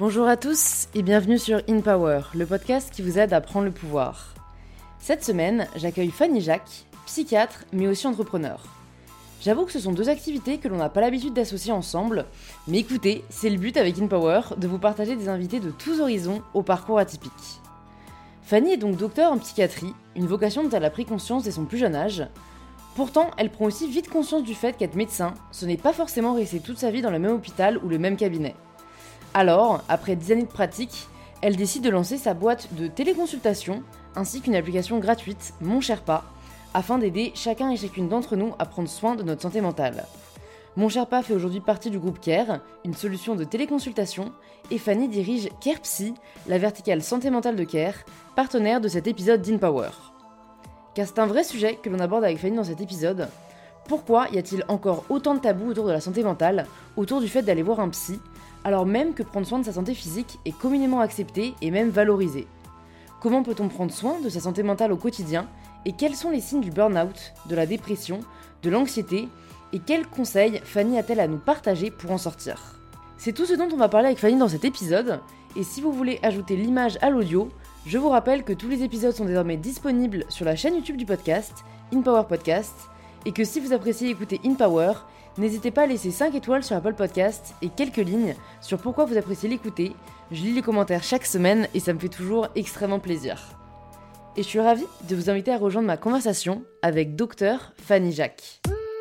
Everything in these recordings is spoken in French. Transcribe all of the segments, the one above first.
Bonjour à tous et bienvenue sur In Power, le podcast qui vous aide à prendre le pouvoir. Cette semaine, j'accueille Fanny Jacques, psychiatre mais aussi entrepreneur. J'avoue que ce sont deux activités que l'on n'a pas l'habitude d'associer ensemble, mais écoutez, c'est le but avec In Power de vous partager des invités de tous horizons au parcours atypique. Fanny est donc docteure en psychiatrie, une vocation dont elle a pris conscience dès son plus jeune âge. Pourtant, elle prend aussi vite conscience du fait qu'être médecin, ce n'est pas forcément rester toute sa vie dans le même hôpital ou le même cabinet. Alors, après 10 années de pratique, elle décide de lancer sa boîte de téléconsultation ainsi qu'une application gratuite, Mon Sherpa, afin d'aider chacun et chacune d'entre nous à prendre soin de notre santé mentale. Mon Sherpa fait aujourd'hui partie du groupe Care, une solution de téléconsultation, et Fanny dirige Care Psy, la verticale santé mentale de Care, partenaire de cet épisode d'InPower. Car c'est un vrai sujet que l'on aborde avec Fanny dans cet épisode. Pourquoi y a-t-il encore autant de tabous autour de la santé mentale, autour du fait d'aller voir un psy, alors même que prendre soin de sa santé physique est communément accepté et même valorisé? Comment peut-on prendre soin de sa santé mentale au quotidien et quels sont les signes du burn-out, de la dépression, de l'anxiété et quels conseils Fanny a-t-elle à nous partager pour en sortir? C'est tout ce dont on va parler avec Fanny dans cet épisode et si vous voulez ajouter l'image à l'audio, je vous rappelle que tous les épisodes sont désormais disponibles sur la chaîne YouTube du podcast, InPower Podcast, et que si vous appréciez écouter InPower, n'hésitez pas à laisser 5 étoiles sur Apple Podcast et quelques lignes sur pourquoi vous appréciez l'écouter. Je lis les commentaires chaque semaine et ça me fait toujours extrêmement plaisir. Et je suis ravie de vous inviter à rejoindre ma conversation avec Dr Fanny Jacques.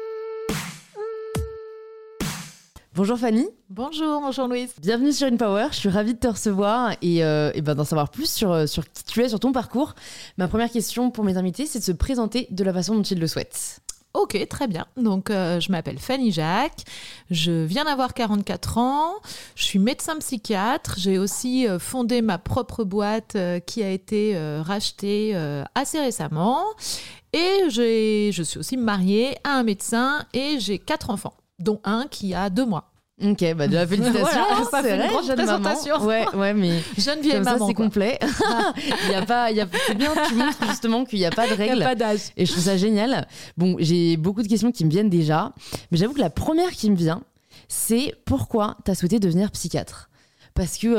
Bonjour Fanny. Bonjour Louise. Bienvenue sur InPower, je suis ravie de te recevoir et d'en savoir plus sur qui tu es, sur ton parcours. Ma première question pour mes invités, c'est de se présenter de la façon dont ils le souhaitent. Ok, très bien. Donc, je m'appelle Fanny Jacques, je viens d'avoir 44 ans, je suis médecin psychiatre, j'ai aussi fondé ma propre boîte qui a été rachetée assez récemment et je suis aussi mariée à un médecin et j'ai 4 enfants, dont un qui a 2 mois. Ok, bah déjà félicitations, voilà, c'est fait vrai, une grande jeune présentation. maman. Ouais, mais jeune vieille comme ça, maman. C'est quoi. complet. C'est bien, tu montres justement qu'il n'y a pas de règles. Il n'y a pas d'âge. Et je trouve ça génial. Bon, j'ai beaucoup de questions qui me viennent déjà, mais j'avoue que la première qui me vient, c'est pourquoi tu as souhaité devenir psychiatre ? Parce que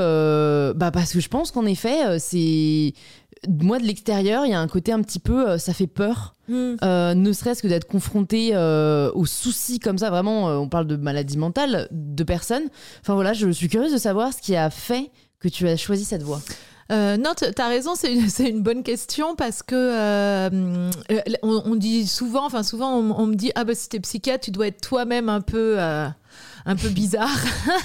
je pense qu'en effet, c'est... Moi, de l'extérieur, il y a un côté un petit peu... ça fait peur. Ne serait-ce que d'être confronté aux soucis comme ça. Vraiment, on parle de maladie mentale de personnes. Enfin voilà, je suis curieuse de savoir ce qui a fait que tu as choisi cette voie. Non, t'as raison, c'est une bonne question parce que on dit souvent, on me dit si t'es psychiatre, tu dois être toi-même un peu bizarre.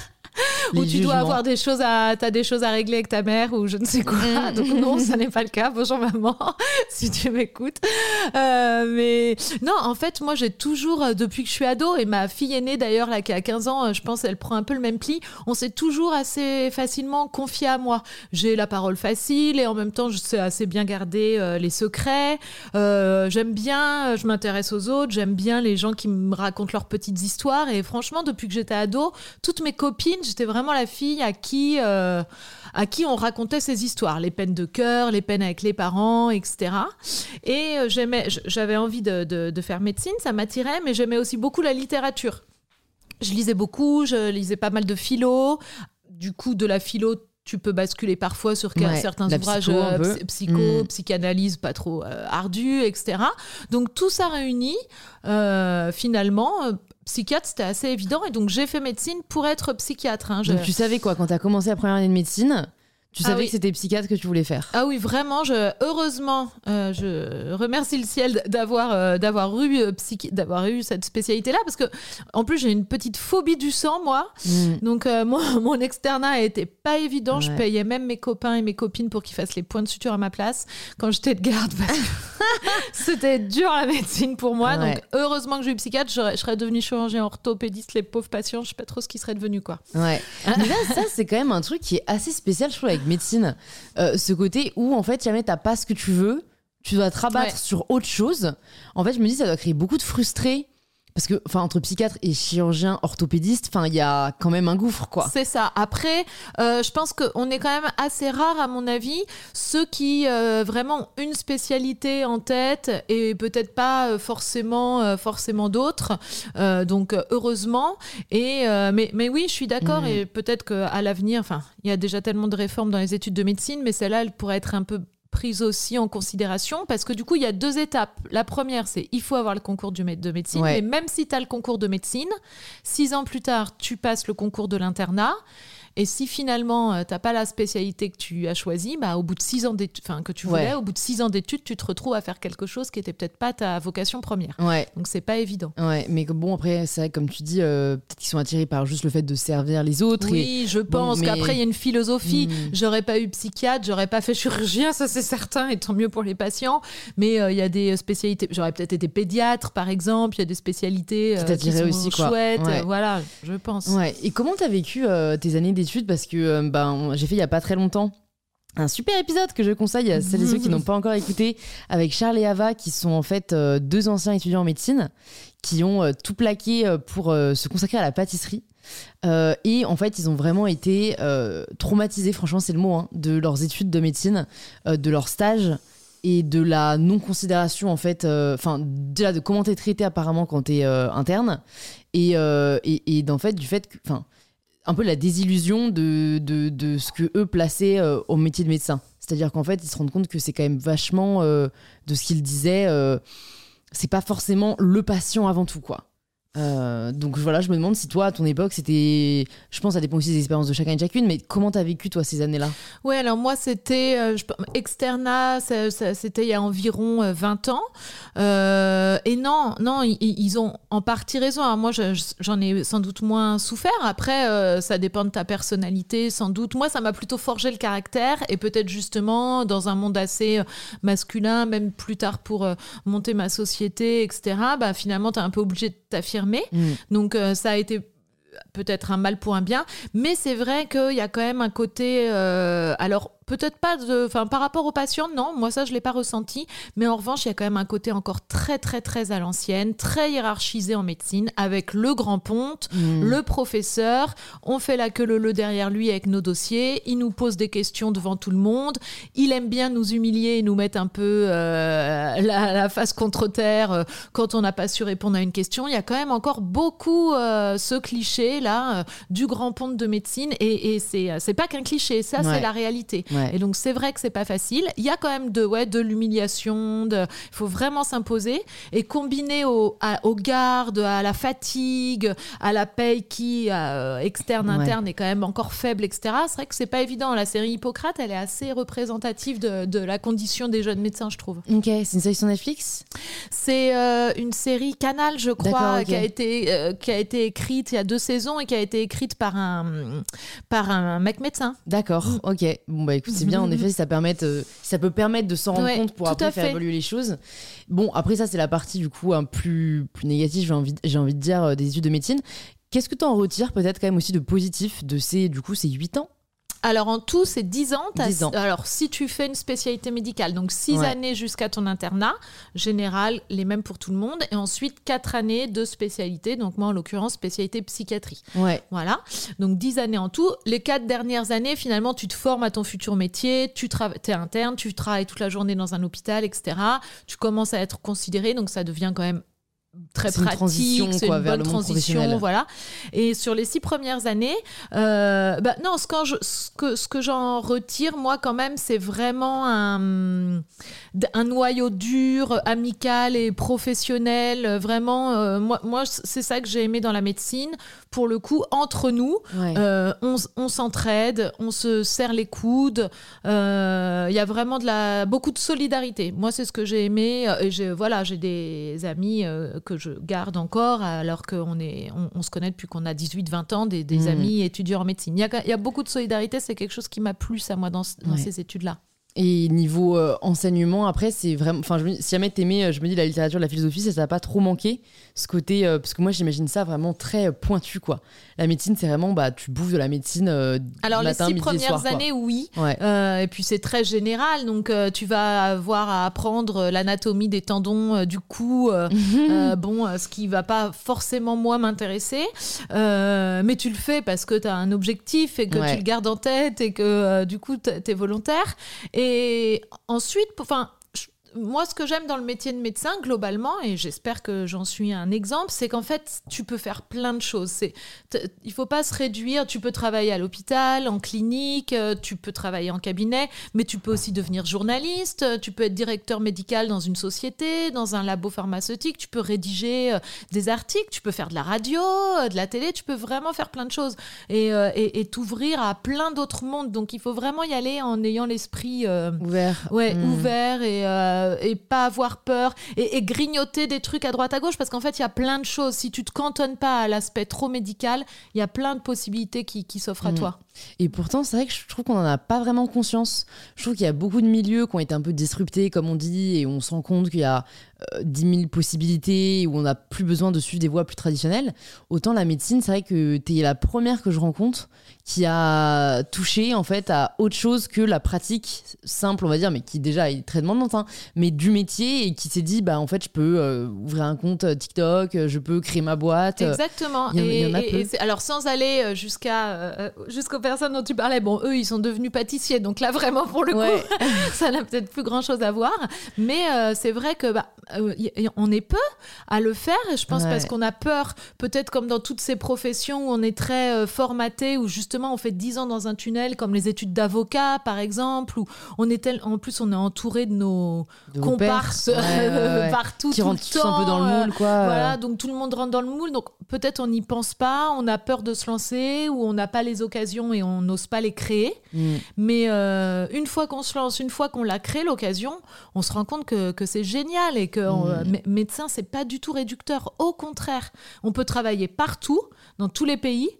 Ou tu dois avoir t'as des choses à régler avec ta mère ou je ne sais quoi. Donc non, ça n'est pas le cas. Bonjour maman, si tu m'écoutes. Mais non, en fait, moi j'ai toujours, depuis que je suis ado, et ma fille aînée d'ailleurs, là qui a 15 ans, je pense elle prend un peu le même pli, on s'est toujours assez facilement confié à moi. J'ai la parole facile et en même temps je sais assez bien garder les secrets. J'aime bien, je m'intéresse aux autres, j'aime bien les gens qui me racontent leurs petites histoires et franchement, depuis que j'étais ado, toutes mes copines, j'étais vraiment la fille à qui on racontait ces histoires, les peines de cœur, les peines avec les parents, etc. Et j'avais envie de faire médecine, ça m'attirait, mais j'aimais aussi beaucoup la littérature. Je lisais beaucoup, je lisais pas mal de philo. Du coup, de la philo, tu peux basculer parfois sur certains ouvrages psychanalyse pas trop ardus, etc. Donc tout ça réuni, finalement... psychiatre, c'était assez évident et donc j'ai fait médecine pour être psychiatre. Donc tu savais quoi, quand tu as commencé la première année de médecine, tu savais que c'était psychiatre que tu voulais faire? Ah oui, vraiment, heureusement, je remercie le ciel d'avoir eu cette spécialité-là parce que en plus j'ai une petite phobie du sang, moi. Donc mon externat était pas évident, je payais même mes copains et mes copines pour qu'ils fassent les points de suture à ma place quand j'étais de garde parce que c'était dur la médecine pour moi. Donc heureusement que j'ai eu psychiatre, je serais devenue chirurgien orthopédiste, les pauvres patients, je sais pas trop ce qui serait devenu quoi. Ouais. Mais là, ça c'est quand même un truc qui est assez spécial, je trouve, avec médecine. Ce côté où en fait jamais t'as pas ce que tu veux, tu dois te rabattre sur autre chose. En fait, je me dis ça doit créer beaucoup de frustrés. Parce que, entre psychiatre et chirurgien orthopédiste, il y a quand même un gouffre, quoi. C'est ça. Après, je pense qu'on est quand même assez rare, à mon avis, ceux qui vraiment ont une spécialité en tête et peut-être pas forcément d'autres. Donc, heureusement. Mais oui, je suis d'accord. Et peut-être qu'à l'avenir, il y a déjà tellement de réformes dans les études de médecine, mais celle-là, elle pourrait être un peu prise aussi en considération parce que du coup il y a 2 étapes. La première, c'est il faut avoir le concours de médecine, mais même si tu as le concours de médecine, 6 ans plus tard tu passes le concours de l'internat, et si finalement t'as pas la spécialité que tu as choisie, au bout de 6 ans d'études, que tu voulais, au bout de 6 ans d'études, tu te retrouves à faire quelque chose qui était peut-être pas ta vocation première. Donc c'est pas évident. Mais bon, après c'est vrai, comme tu dis, peut-être qu'ils sont attirés par juste le fait de servir les autres. Oui, je pense qu'après il y a une philosophie. J'aurais pas eu psychiatre, j'aurais pas fait chirurgien, ça c'est certain, et tant mieux pour les patients. Mais il y a des spécialités. J'aurais peut-être été pédiatre par exemple. Il y a des spécialités qui sont aussi, chouettes. Voilà, je pense. Et comment t'as vécu tes années d'études? Parce que j'ai fait il y a pas très longtemps un super épisode que je conseille à celles et ceux qui n'ont pas encore écouté, avec Charles et Ava, qui sont en fait 2 anciens étudiants en médecine qui ont tout plaqué pour se consacrer à la pâtisserie. Et en fait ils ont vraiment été traumatisés, franchement c'est le mot, de leurs études de médecine, de leur stage et de la non-considération en fait, déjà de comment t'es traité apparemment quand t'es interne, et en fait du fait que, un peu la désillusion de ce que eux plaçaient au métier de médecin. C'est-à-dire qu'en fait, ils se rendent compte que c'est quand même vachement de ce qu'ils disaient. C'est pas forcément le patient avant tout, quoi. Donc voilà, je me demande si toi, à ton époque, c'était... Je pense que ça dépend aussi des expériences de chacun et de chacune, mais comment t'as vécu, toi, ces années-là? Ouais, alors moi, c'était... externat, c'était il y a environ 20 ans. Et non, ils ont en partie raison. Alors moi, j'en ai sans doute moins souffert. Après, ça dépend de ta personnalité, sans doute. Moi, ça m'a plutôt forgé le caractère. Et peut-être justement, dans un monde assez masculin, même plus tard pour monter ma société, etc., finalement, t'es un peu obligé de t'affirmer. Donc ça a été peut-être un mal pour un bien, mais c'est vrai qu'il y a quand même un côté alors peut-être pas par rapport aux patients, non, moi ça je l'ai pas ressenti, mais en revanche il y a quand même un côté encore très très très à l'ancienne, très hiérarchisé en médecine, avec le grand ponte, le professeur, on fait la queue leu derrière lui avec nos dossiers, il nous pose des questions devant tout le monde, il aime bien nous humilier et nous mettre un peu la face contre terre quand on n'a pas su répondre à une question. Il y a quand même encore beaucoup ce cliché là du grand ponte de médecine, et c'est pas qu'un cliché, ça c'est la réalité. Et donc c'est vrai que c'est pas facile. Il y a quand même de l'humiliation, il faut vraiment s'imposer, et combiné aux gardes, à la fatigue, à la paye qui externe, interne est quand même encore faible, etc. C'est vrai que c'est pas évident. La série Hippocrate, elle est assez représentative de la condition des jeunes médecins, je trouve. Ok, c'est une série sur Netflix? C'est une série Canal, je crois, qui a été écrite il y a 2 saisons et qui a été écrite par un mec médecin. D'accord, ok. Bon écoute, c'est bien, en effet, ça peut permettre de s'en rendre compte pour après faire évoluer les choses. Bon, après ça, c'est la partie du coup plus négative, j'ai envie de dire, des études de médecine. Qu'est-ce que tu en retires peut-être quand même aussi de positif de ces 8 ans? Alors en tout, c'est 10 ans. 10 ans. Alors si tu fais une spécialité médicale, donc 6 années jusqu'à ton internat, général, les mêmes pour tout le monde, et ensuite 4 années de spécialité, donc moi en l'occurrence spécialité psychiatrie. Voilà, donc 10 années en tout. Les 4 dernières années, finalement, tu te formes à ton futur métier, t'es interne, tu travailles toute la journée dans un hôpital, etc. Tu commences à être considéré, donc ça devient quand même très pratique, c'est une bonne transition, voilà. Et sur les 6 premières années, non, ce que j'en retire, moi, quand même, c'est vraiment un noyau dur, amical et professionnel. Vraiment, moi, c'est ça que j'ai aimé dans la médecine. Pour le coup, entre nous, on s'entraide, on se serre les coudes. Il y a vraiment beaucoup de solidarité. Moi, c'est ce que j'ai aimé. J'ai des amis que je garde encore, alors qu'on se connaît depuis qu'on a 18-20 ans, des amis étudiants en médecine. Il y a beaucoup de solidarité, c'est quelque chose qui m'a plu, ça, moi, dans ces études-là. Et niveau enseignement, après, c'est vraiment... Enfin, si jamais t'aimais, je me dis, la littérature, la philosophie, ça t'a pas trop manqué, ce côté... parce que moi, j'imagine ça vraiment très pointu, quoi. La médecine, c'est vraiment, tu bouffes de la médecine alors, matin, les 6 midi, premières soir, années, oui. Ouais. Et puis, c'est très général. Donc, tu vas avoir à apprendre l'anatomie des tendons du cou. Ce qui va pas forcément, moi, m'intéresser. Mais tu le fais parce que tu as un objectif et que tu le gardes en tête et que, du coup, tu es volontaire. Et ensuite, moi, ce que j'aime dans le métier de médecin, globalement, et j'espère que j'en suis un exemple, c'est qu'en fait, tu peux faire plein de choses. Il faut pas se réduire. Tu peux travailler à l'hôpital, en clinique, tu peux travailler en cabinet, mais tu peux aussi devenir journaliste, tu peux être directeur médical dans une société, dans un labo pharmaceutique, tu peux rédiger des articles, tu peux faire de la radio, de la télé, tu peux vraiment faire plein de choses et t'ouvrir à plein d'autres mondes. Donc, il faut vraiment y aller en ayant l'esprit ouvert. Ouais, ouvert et pas avoir peur et grignoter des trucs à droite à gauche parce qu'en fait il y a plein de choses. Si tu te cantonnes pas à l'aspect trop médical, il y a plein de possibilités qui s'offrent à toi. Et pourtant, c'est vrai que je trouve qu'on n'en a pas vraiment conscience. Je trouve qu'il y a beaucoup de milieux qui ont été un peu disruptés, comme on dit, et on se rend compte qu'il y a 10 000 possibilités, où on n'a plus besoin de suivre des voies plus traditionnelles. Autant la médecine, c'est vrai que tu es la première que je rencontre qui a touché en fait à autre chose que la pratique simple, on va dire, mais qui déjà est très demandante, mais du métier, et qui s'est dit, en fait, je peux ouvrir un compte TikTok, je peux créer ma boîte. Exactement. Il y en a peu. Alors, sans aller jusqu'aux personnes dont tu parlais, eux, ils sont devenus pâtissiers, donc là, vraiment, pour le coup, ça n'a peut-être plus grand-chose à voir. Mais c'est vrai que on est peu à le faire, et je pense parce qu'on a peur, peut-être comme dans toutes ces professions où on est très formaté, où justement, on fait 10 ans dans un tunnel, comme les études d'avocat, par exemple, où en plus, on est entouré de nos comparses partout, qui tout rentrent le tous temps. un peu dans le moule, quoi. Voilà, donc tout le monde rentre dans le moule, donc peut-être on n'y pense pas, on a peur de se lancer, ou on n'a pas les occasions et on n'ose pas les créer. Mais une fois qu'on se lance, une fois qu'on l'a créé, l'occasion, on se rend compte que c'est génial et que médecin, c'est pas du tout réducteur. Au contraire, on peut travailler partout, dans tous les pays,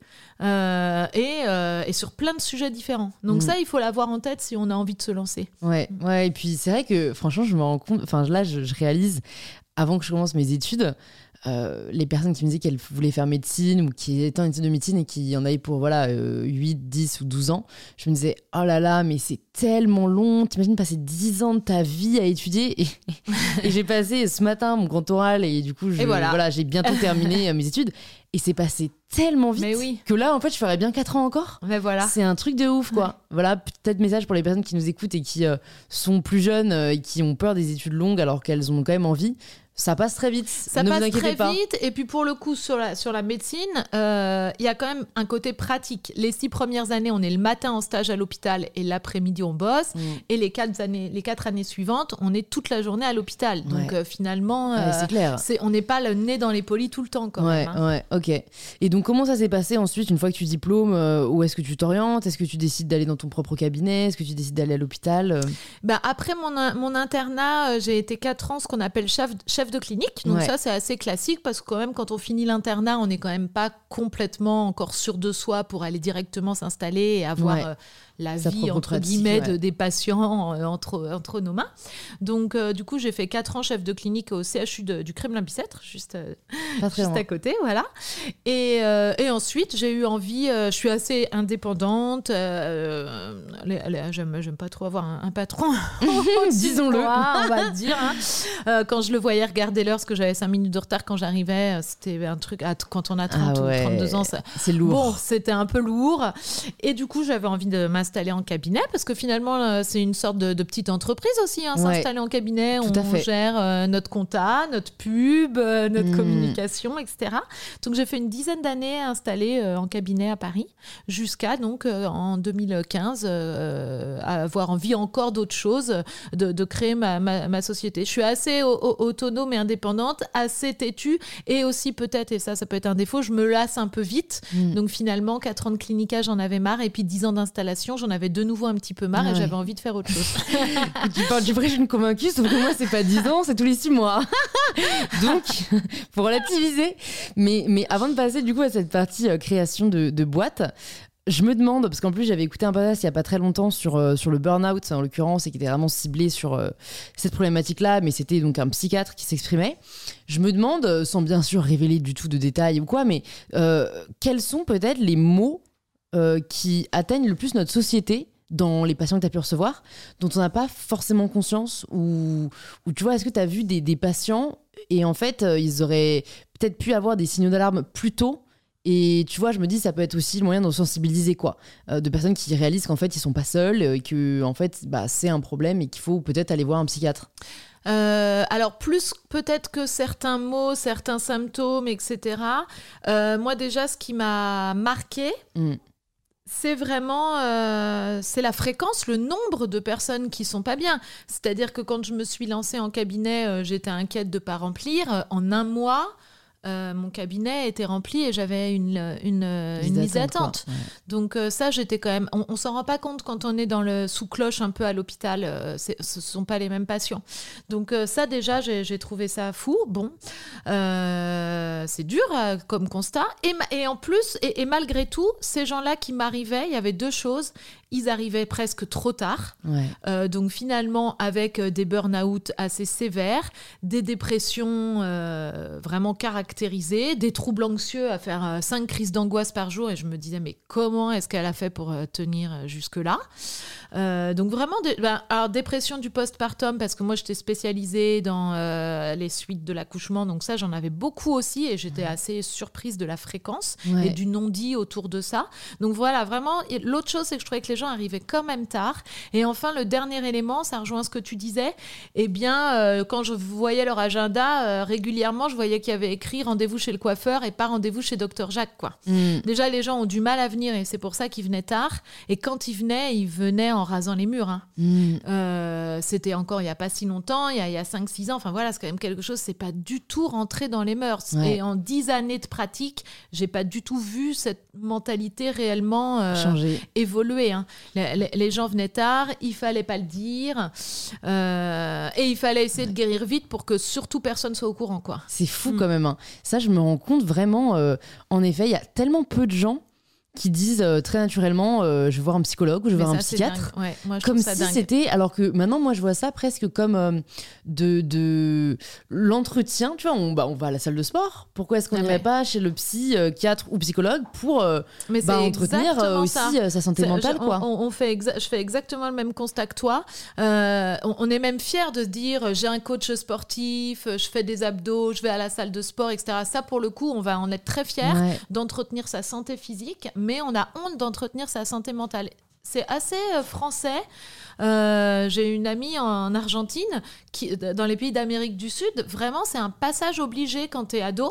et sur plein de sujets différents. Donc ça, il faut l'avoir en tête si on a envie de se lancer. Ouais, et puis c'est vrai que franchement, je me rends compte, là, je réalise, avant que je commence mes études, les personnes qui me disaient qu'elles voulaient faire médecine ou qui étaient en études de médecine et qui en avaient pour 8, 10 ou 12 ans, je me disais, oh là là, mais c'est tellement long, t'imagines passer 10 ans de ta vie à étudier. Et j'ai passé ce matin mon grand oral, et du coup j'ai bientôt terminé mes études, et c'est passé tellement vite que là en fait je ferais bien 4 ans encore. Mais voilà. C'est un truc de ouf, quoi. Voilà, peut-être message pour les personnes qui nous écoutent et qui sont plus jeunes et qui ont peur des études longues alors qu'elles ont quand même envie. Ça passe très vite. Ça ne passe vous inquiétez très pas. vite. Et puis pour le coup, sur la médecine, il y a quand même un côté pratique. Les 6 premières années, on est le matin en stage à l'hôpital et l'après-midi, on bosse. Et les 4 années suivantes, on est toute la journée à l'hôpital. Donc finalement, c'est clair. On n'est pas le nez dans les polis tout le temps quand même. Ouais, ok. Et donc comment ça s'est passé ensuite, une fois que tu diplômes, où est-ce que tu t'orientes? Est-ce que tu décides d'aller dans ton propre cabinet? Est-ce que tu décides d'aller à l'hôpital? Après mon internat, j'ai été 4 ans ce qu'on appelle chef de clinique. Donc ça, c'est assez classique parce que quand même, quand on finit l'internat, on n'est quand même pas complètement encore sûr de soi pour aller directement s'installer et avoir la vie, entre guillemets, des patients entre nos mains. Donc, du coup, j'ai fait 4 ans chef de clinique au CHU du Kremlin-Bicêtre, juste à côté, voilà. Et ensuite, j'ai eu envie, je suis assez indépendante, j'aime pas trop avoir un patron, disons-le, on va dire. Quand je le voyais regarder l'heure, parce que j'avais 5 minutes de retard quand j'arrivais, c'était un truc, quand on a 30 ou 32 ans, c'est lourd. Bon, c'était un peu lourd. Et du coup, j'avais envie de m'installer en cabinet, parce que finalement, c'est une sorte de petite entreprise aussi, s'installer en cabinet. On gère notre compta, notre pub, notre communication, etc. Donc, j'ai fait une dizaine d'années installée en cabinet à Paris, jusqu'à donc en 2015 avoir envie encore d'autre chose, de créer ma société. Je suis assez autonome et indépendante, assez têtue, et aussi peut-être, et ça peut être un défaut, je me lasse un peu vite. Donc finalement, 4 ans de clinica, j'en avais marre, et puis 10 ans d'installation, j'en avais de nouveau un petit peu marre, et j'avais envie de faire autre chose. Tu parles du prêche une convaincue, sauf que moi, c'est pas 10 ans, c'est tous les 6 mois. Donc, faut relativiser. Mais avant de passer du coup à cette partie création de boîte, Je me demande, parce qu'en plus j'avais écouté un podcast il n'y a pas très longtemps sur le burn-out en l'occurrence, et qui était vraiment ciblé sur cette problématique-là, mais c'était donc un psychiatre qui s'exprimait. Je me demande, sans bien sûr révéler du tout de détails ou quoi, mais quels sont peut-être les mots qui atteignent le plus notre société dans les patients que tu as pu recevoir, dont on n'a pas forcément conscience, ou tu vois, est-ce que tu as vu des patients et en fait ils auraient peut-être pu avoir des signaux d'alarme plus tôt? Et tu vois, je me dis, ça peut être aussi le moyen de sensibiliser, quoi. De personnes qui réalisent qu'en fait, ils sont pas seuls, et que en fait, c'est un problème et qu'il faut peut-être aller voir un psychiatre. Alors, plus peut-être que certains mots, certains symptômes, etc. Moi, déjà, ce qui m'a marqué, c'est vraiment c'est la fréquence, le nombre de personnes qui sont pas bien. C'est-à-dire que quand je me suis lancée en cabinet, j'étais inquiète de pas remplir. En un mois, mon cabinet était rempli et j'avais une liste d'attente. Ouais. Donc ça, j'étais quand même... On s'en rend pas compte quand on est dans le sous-cloche un peu à l'hôpital. Ce sont pas les mêmes patients. Donc ça, déjà, j'ai trouvé ça fou. Bon, c'est dur comme constat. Et en plus, et malgré tout, ces gens-là qui m'arrivaient, il y avait deux choses. Ils arrivaient presque trop tard. Ouais. Donc finalement, avec des burn-out assez sévères, des dépressions vraiment caractérisées, des troubles anxieux à faire 5 crises d'angoisse par jour. Et je me disais, mais comment est-ce qu'elle a fait pour tenir jusque-là ? Donc vraiment, alors dépression du postpartum, parce que moi, j'étais spécialisée dans les suites de l'accouchement. Donc ça, j'en avais beaucoup aussi. Et j'étais assez surprise de la fréquence et du non-dit autour de ça. Donc voilà, vraiment. Et l'autre chose, c'est que je trouvais que les gens arrivaient quand même tard. Et enfin, le dernier élément, ça rejoint ce que tu disais. Eh bien, quand je voyais leur agenda, régulièrement, je voyais qu'il y avait écrit rendez-vous chez le coiffeur et pas rendez-vous chez Dr Jacques, quoi. Déjà, les gens ont du mal à venir et c'est pour ça qu'ils venaient tard. Et quand ils venaient en rasant les murs. Hein. C'était encore il n'y a pas si longtemps, il y a 5-6 ans. Enfin voilà, c'est quand même quelque chose, c'est pas du tout rentré dans les mœurs. Ouais. Et en 10 années de pratique, j'ai pas du tout vu cette mentalité réellement évoluer. Hein. Les gens venaient tard, il fallait pas le dire. Et il fallait essayer de guérir vite pour que surtout personne soit au courant, quoi. C'est fou quand même. Hein. Ça, je me rends compte vraiment. En effet, il y a tellement peu de gens qui disent très naturellement je vais voir un psychologue ou je vais voir un psychiatre, ouais, moi, je comme ça si dingue. C'était, alors que maintenant moi je vois ça presque comme de l'entretien, tu vois, on va à la salle de sport, pourquoi est-ce qu'on n'irait pas chez le psychiatre ou psychologue pour entretenir aussi sa santé mentale, quoi. Je fais exactement le même constat que toi. On est même fiers de se dire j'ai un coach sportif, je fais des abdos, je vais à la salle de sport, etc. Ça, pour le coup, on va en être très fiers d'entretenir sa santé physique, mais on a honte d'entretenir sa santé mentale. C'est assez français. J'ai une amie en Argentine, dans les pays d'Amérique du Sud, vraiment c'est un passage obligé quand t'es ado.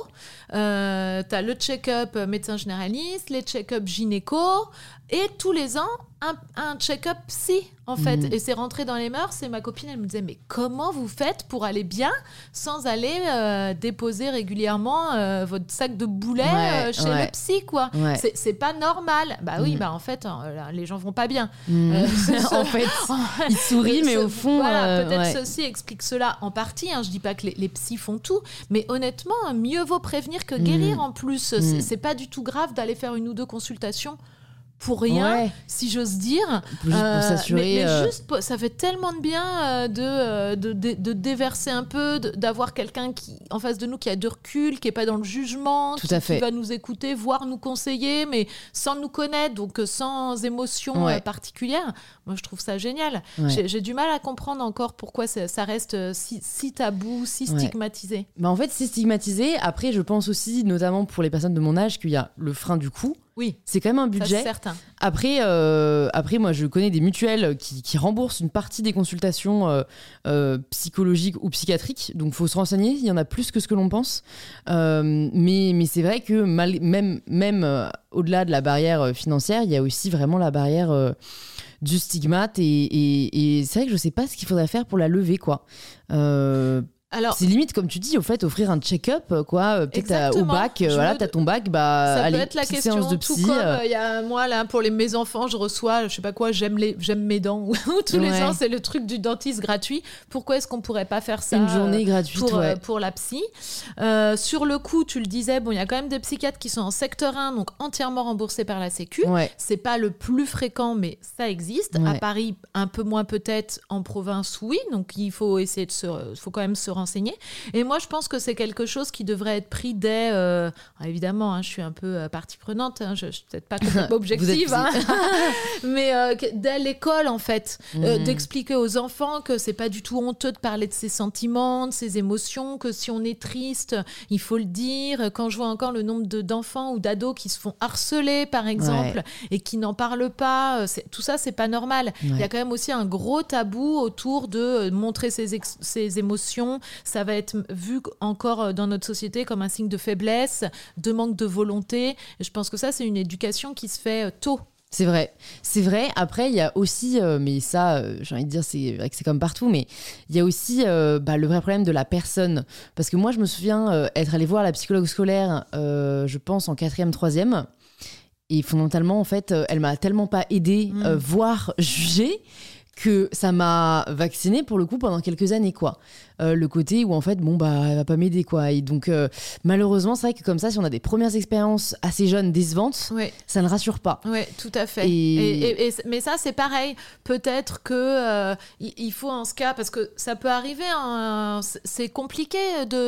T'as le check-up médecin généraliste, les check-up gynéco, et tous les ans un check-up psy, en fait. Et c'est rentré dans les mœurs. Et ma copine, elle me disait, mais comment vous faites pour aller bien sans aller déposer régulièrement votre sac de boulets chez le psy, quoi. C'est pas normal. Bah oui, en fait, les gens vont pas bien. En fait, ils sourient, mais au fond... Voilà, peut-être ceci explique cela en partie. Hein. Je dis pas que les psys font tout, mais honnêtement, mieux vaut prévenir que guérir en plus. C'est pas du tout grave d'aller faire 1 ou 2 consultations pour rien, si j'ose dire. Juste pour s'assurer. Mais juste, ça fait tellement de bien de déverser un peu, d'avoir quelqu'un en face de nous qui a de recul, qui n'est pas dans le jugement, qui va nous écouter, voire nous conseiller, mais sans nous connaître, donc sans émotion particulière. Moi, je trouve ça génial. J'ai du mal à comprendre encore pourquoi ça reste si tabou, si stigmatisé. En fait, c'est stigmatisé. Après, je pense aussi, notamment pour les personnes de mon âge, qu'il y a le frein du coût. Oui, c'est quand même un budget. C'est certain. Après, moi, je connais des mutuelles qui remboursent une partie des consultations psychologiques ou psychiatriques. Donc, il faut se renseigner. Il y en a plus que ce que l'on pense. Mais c'est vrai que même au-delà de la barrière financière, il y a aussi vraiment la barrière du stigmate. Et c'est vrai que je ne sais pas ce qu'il faudrait faire pour la lever, quoi. Alors, c'est limite, comme tu dis, au fait, offrir un check-up, quoi. Peut-être au bac, t'as ton bac, ça allez, peut être la petite question. séance de psy. Tout comme il y a moi là pour mes enfants, je reçois, je sais pas quoi, j'aime mes dents. Ou tous les ans, c'est le truc du dentiste gratuit. Pourquoi est-ce qu'on pourrait pas faire ça une journée gratuite pour la psy? Sur le coup, tu le disais, bon, il y a quand même des psychiatres qui sont en secteur 1, donc entièrement remboursés par la Sécu. Ouais. C'est pas le plus fréquent, mais ça existe. À Paris, un peu moins peut-être. En province, oui. Donc il faut essayer faut quand même se renseigner. Et moi, je pense que c'est quelque chose qui devrait être pris dès... évidemment, hein, je suis un peu partie prenante, hein, je ne suis peut-être pas complètement objective, hein, mais dès l'école, en fait, d'expliquer aux enfants que ce n'est pas du tout honteux de parler de ses sentiments, de ses émotions, que si on est triste, il faut le dire. Quand je vois encore le nombre d'enfants ou d'ados qui se font harceler, par exemple, et qui n'en parlent pas, tout ça, ce n'est pas normal. Il y a quand même aussi un gros tabou autour de montrer ses émotions. Ça va être vu encore dans notre société comme un signe de faiblesse, de manque de volonté. Et je pense que ça, c'est une éducation qui se fait tôt. C'est vrai. Après, il y a aussi, mais ça, j'ai envie de dire, c'est vrai que c'est comme partout, mais il y a aussi le vrai problème de la personne. Parce que moi, je me souviens être allée voir la psychologue scolaire, je pense, en 4e, 3e. Et fondamentalement, en fait, elle m'a tellement pas aidée, voire jugée, que ça m'a vaccinée pour le coup pendant quelques années, quoi. Le côté où en fait elle va pas m'aider, quoi. Et donc malheureusement c'est vrai que comme ça, si on a des premières expériences assez jeunes décevantes, ça ne rassure pas. Oui, tout à fait. Mais ça c'est pareil, peut-être que il faut en ce cas, parce que ça peut arriver, hein, c'est compliqué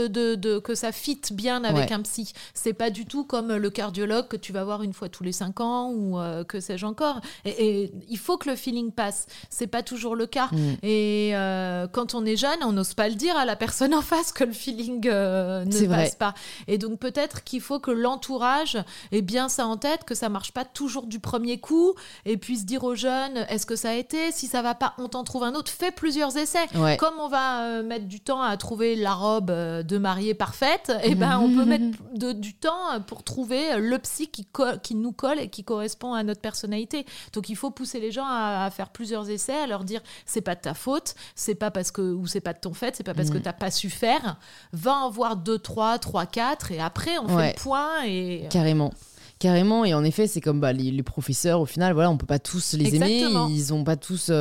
que ça fitte bien avec un psy. C'est pas du tout comme le cardiologue que tu vas voir une fois tous les 5 ans ou que sais-je encore, et il faut que le feeling passe. C'est pas toujours le cas. Et quand on est jeune, on n'ose pas le dire à la personne en face que le feeling ne passe pas. Et donc peut-être qu'il faut que l'entourage ait bien ça en tête, que ça marche pas toujours du premier coup, et puisse dire aux jeunes, est-ce que ça a été? Si ça va pas, on t'en trouve un autre. Fais plusieurs essais. Comme on va mettre du temps à trouver la robe de mariée parfaite, et on peut mettre du temps pour trouver le psy qui nous colle et qui correspond à notre personnalité. Donc il faut pousser les gens à faire plusieurs essais, à leur dire c'est pas de ta faute, c'est pas parce que, ou c'est pas de ton fait, c'est pas parce que t'as pas su faire. Va en voir 2, 3, 4 et après on fait le point. Et Carrément, et en effet, c'est comme les professeurs, au final, voilà, on peut pas tous les aimer, ils ont pas tous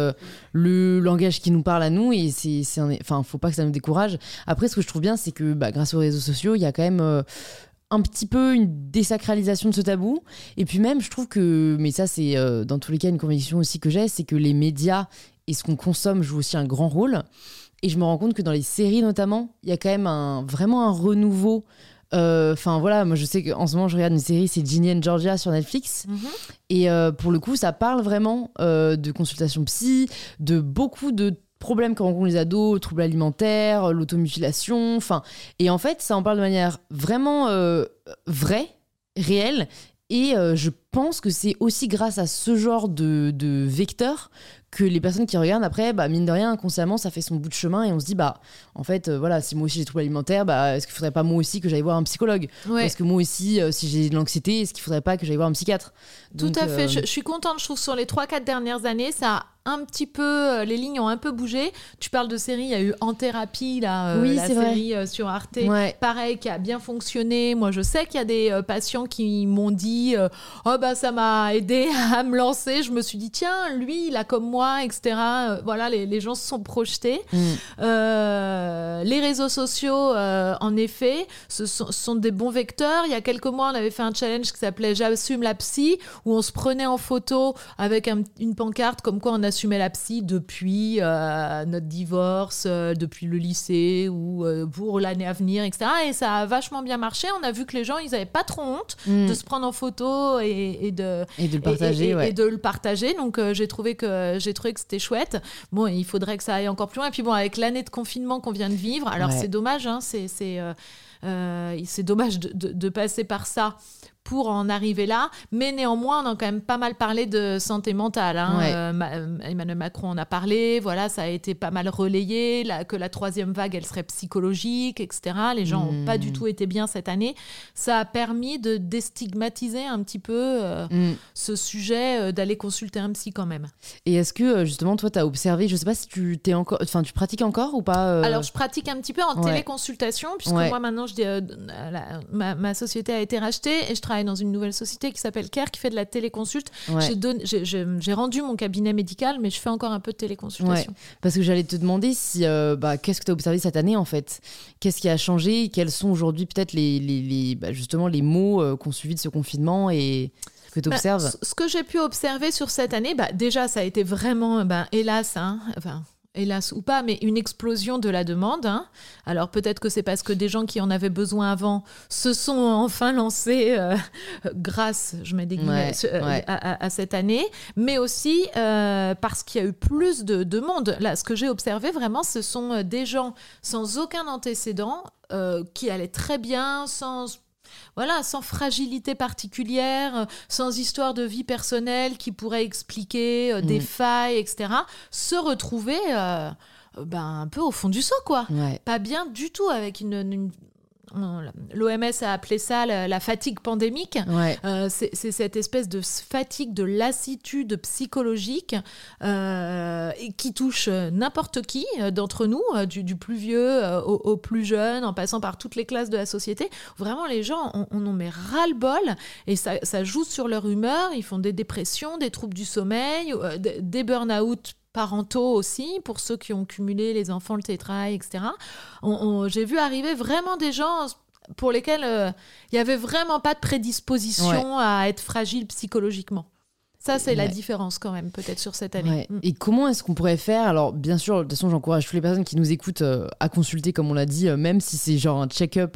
le langage qui nous parle à nous, et faut pas que ça nous décourage. Après, ce que je trouve bien, c'est que grâce aux réseaux sociaux, il y a quand même un petit peu une désacralisation de ce tabou. Et puis même, je trouve que, mais ça c'est dans tous les cas une conviction aussi que j'ai, c'est que les médias et ce qu'on consomme jouent aussi un grand rôle. Et je me rends compte que dans les séries notamment, il y a quand même vraiment un renouveau. Moi je sais qu'en ce moment je regarde une série, c'est Ginny and Georgia sur Netflix. Et pour le coup, ça parle vraiment de consultation psy, de beaucoup de problèmes que rencontrent les ados, troubles alimentaires, l'automutilation, et en fait ça en parle de manière vraiment vraie, réelle, et je pense que c'est aussi grâce à ce genre de vecteur que les personnes qui regardent après, mine de rien, inconsciemment, ça fait son bout de chemin et on se dit, en fait, si moi aussi j'ai des troubles alimentaires, est-ce qu'il faudrait pas moi aussi que j'aille voir un psychologue? Est-ce que moi aussi, si j'ai de l'anxiété, est-ce qu'il faudrait pas que j'aille voir un psychiatre? Tout à fait. Je suis contente, je trouve, sur les 3-4 dernières années, ça a un petit peu, les lignes ont un peu bougé. Tu parles de série, il y a eu En Thérapie, la série sur Arte, pareil, qui a bien fonctionné. Moi, je sais qu'il y a des patients qui m'ont dit ça m'a aidé à me lancer. Je me suis dit, tiens, lui, il a comme moi, etc. Voilà, les gens se sont projetés. Les réseaux sociaux, en effet, ce sont des bons vecteurs. Il y a quelques mois, on avait fait un challenge qui s'appelait J'assume la psy, où on se prenait en photo avec une pancarte comme quoi on assumait la psy depuis notre divorce, depuis le lycée ou pour l'année à venir, etc. Et ça a vachement bien marché. On a vu que les gens, ils n'avaient pas trop honte de se prendre en photo et de le partager. Et de le partager. Donc, j'ai trouvé que c'était chouette. Bon, il faudrait que ça aille encore plus loin. Et puis bon, avec l'année de confinement qu'on vient de vivre, alors c'est dommage, hein, c'est dommage de passer par ça pour en arriver là. Mais néanmoins, on a quand même pas mal parlé de santé mentale. Hein. Emmanuel Macron en a parlé. Voilà, ça a été pas mal relayé. Que la troisième vague, elle serait psychologique, etc. Les gens n'ont pas du tout été bien cette année. Ça a permis de déstigmatiser un petit peu ce sujet, d'aller consulter un psy quand même. Et est-ce que justement, toi, tu as observé, je sais pas si tu pratiques encore ou pas Alors, je pratique un petit peu en téléconsultation, puisque moi, maintenant, ma société a été rachetée et je travaille dans une nouvelle société qui s'appelle Care, qui fait de la téléconsulte. J'ai rendu mon cabinet médical, mais je fais encore un peu de téléconsultation. Parce que j'allais te demander si, qu'est-ce que tu as observé cette année, en fait ? Qu'est-ce qui a changé ? Quels sont aujourd'hui peut-être justement les mots qu'ont suivi de ce confinement et que tu observes ? Ce que j'ai pu observer sur cette année, déjà, ça a été vraiment, hélas, hélas ou pas, mais une explosion de la demande. Hein. Alors peut-être que c'est parce que des gens qui en avaient besoin avant se sont enfin lancés grâce, je mets des guillemets, à cette année, mais aussi parce qu'il y a eu plus de monde. Là, ce que j'ai observé vraiment, ce sont des gens sans aucun antécédent qui allaient très bien, sans fragilité particulière, sans histoire de vie personnelle qui pourrait expliquer des failles, etc., se retrouver un peu au fond du seau, quoi. Pas bien du tout, avec l'OMS a appelé ça la fatigue pandémique. C'est cette espèce de fatigue, de lassitude psychologique qui touche n'importe qui d'entre nous, du plus vieux au plus jeune, en passant par toutes les classes de la société. Vraiment, les gens on en met ras-le-bol et ça joue sur leur humeur. Ils font des dépressions, des troubles du sommeil, des burn-out parentaux aussi, pour ceux qui ont cumulé les enfants, le télétravail, etc. J'ai vu arriver vraiment des gens pour lesquels il n'y avait vraiment pas de prédisposition à être fragile psychologiquement. Ça, c'est la différence quand même, peut-être, sur cette année. Et comment est-ce qu'on pourrait faire ? Alors, bien sûr, de toute façon, j'encourage toutes les personnes qui nous écoutent à consulter, comme on l'a dit, même si c'est genre un check-up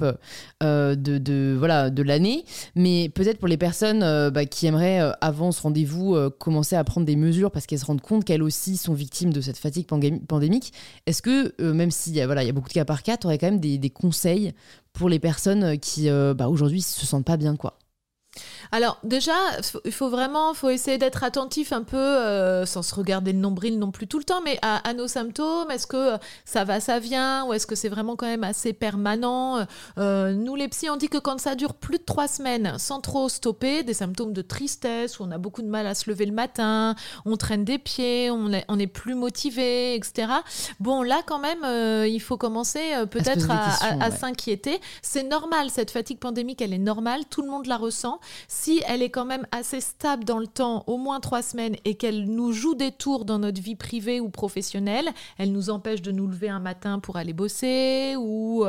de l'année. Mais peut-être pour les personnes qui aimeraient, avant ce rendez-vous, commencer à prendre des mesures parce qu'elles se rendent compte qu'elles aussi sont victimes de cette fatigue pandémique. Est-ce que, même s'il y a beaucoup de cas par cas, tu aurais quand même des conseils pour les personnes qui, aujourd'hui, ne se sentent pas bien, quoi ? Alors déjà, il faut essayer d'être attentif un peu, sans se regarder le nombril non plus tout le temps, mais à nos symptômes. Est-ce que ça va, ça vient, ou est-ce que c'est vraiment quand même assez permanent ? Nous, les psys, on dit que quand ça dure plus de 3 semaines, sans trop stopper, des symptômes de tristesse, où on a beaucoup de mal à se lever le matin, on traîne des pieds, on est plus motivé, etc. Bon, là quand même, il faut commencer peut-être à s'inquiéter. C'est normal, cette fatigue pandémique, elle est normale, tout le monde la ressent. Si elle est quand même assez stable dans le temps, au moins 3 semaines, et qu'elle nous joue des tours dans notre vie privée ou professionnelle, elle nous empêche de nous lever un matin pour aller bosser ou,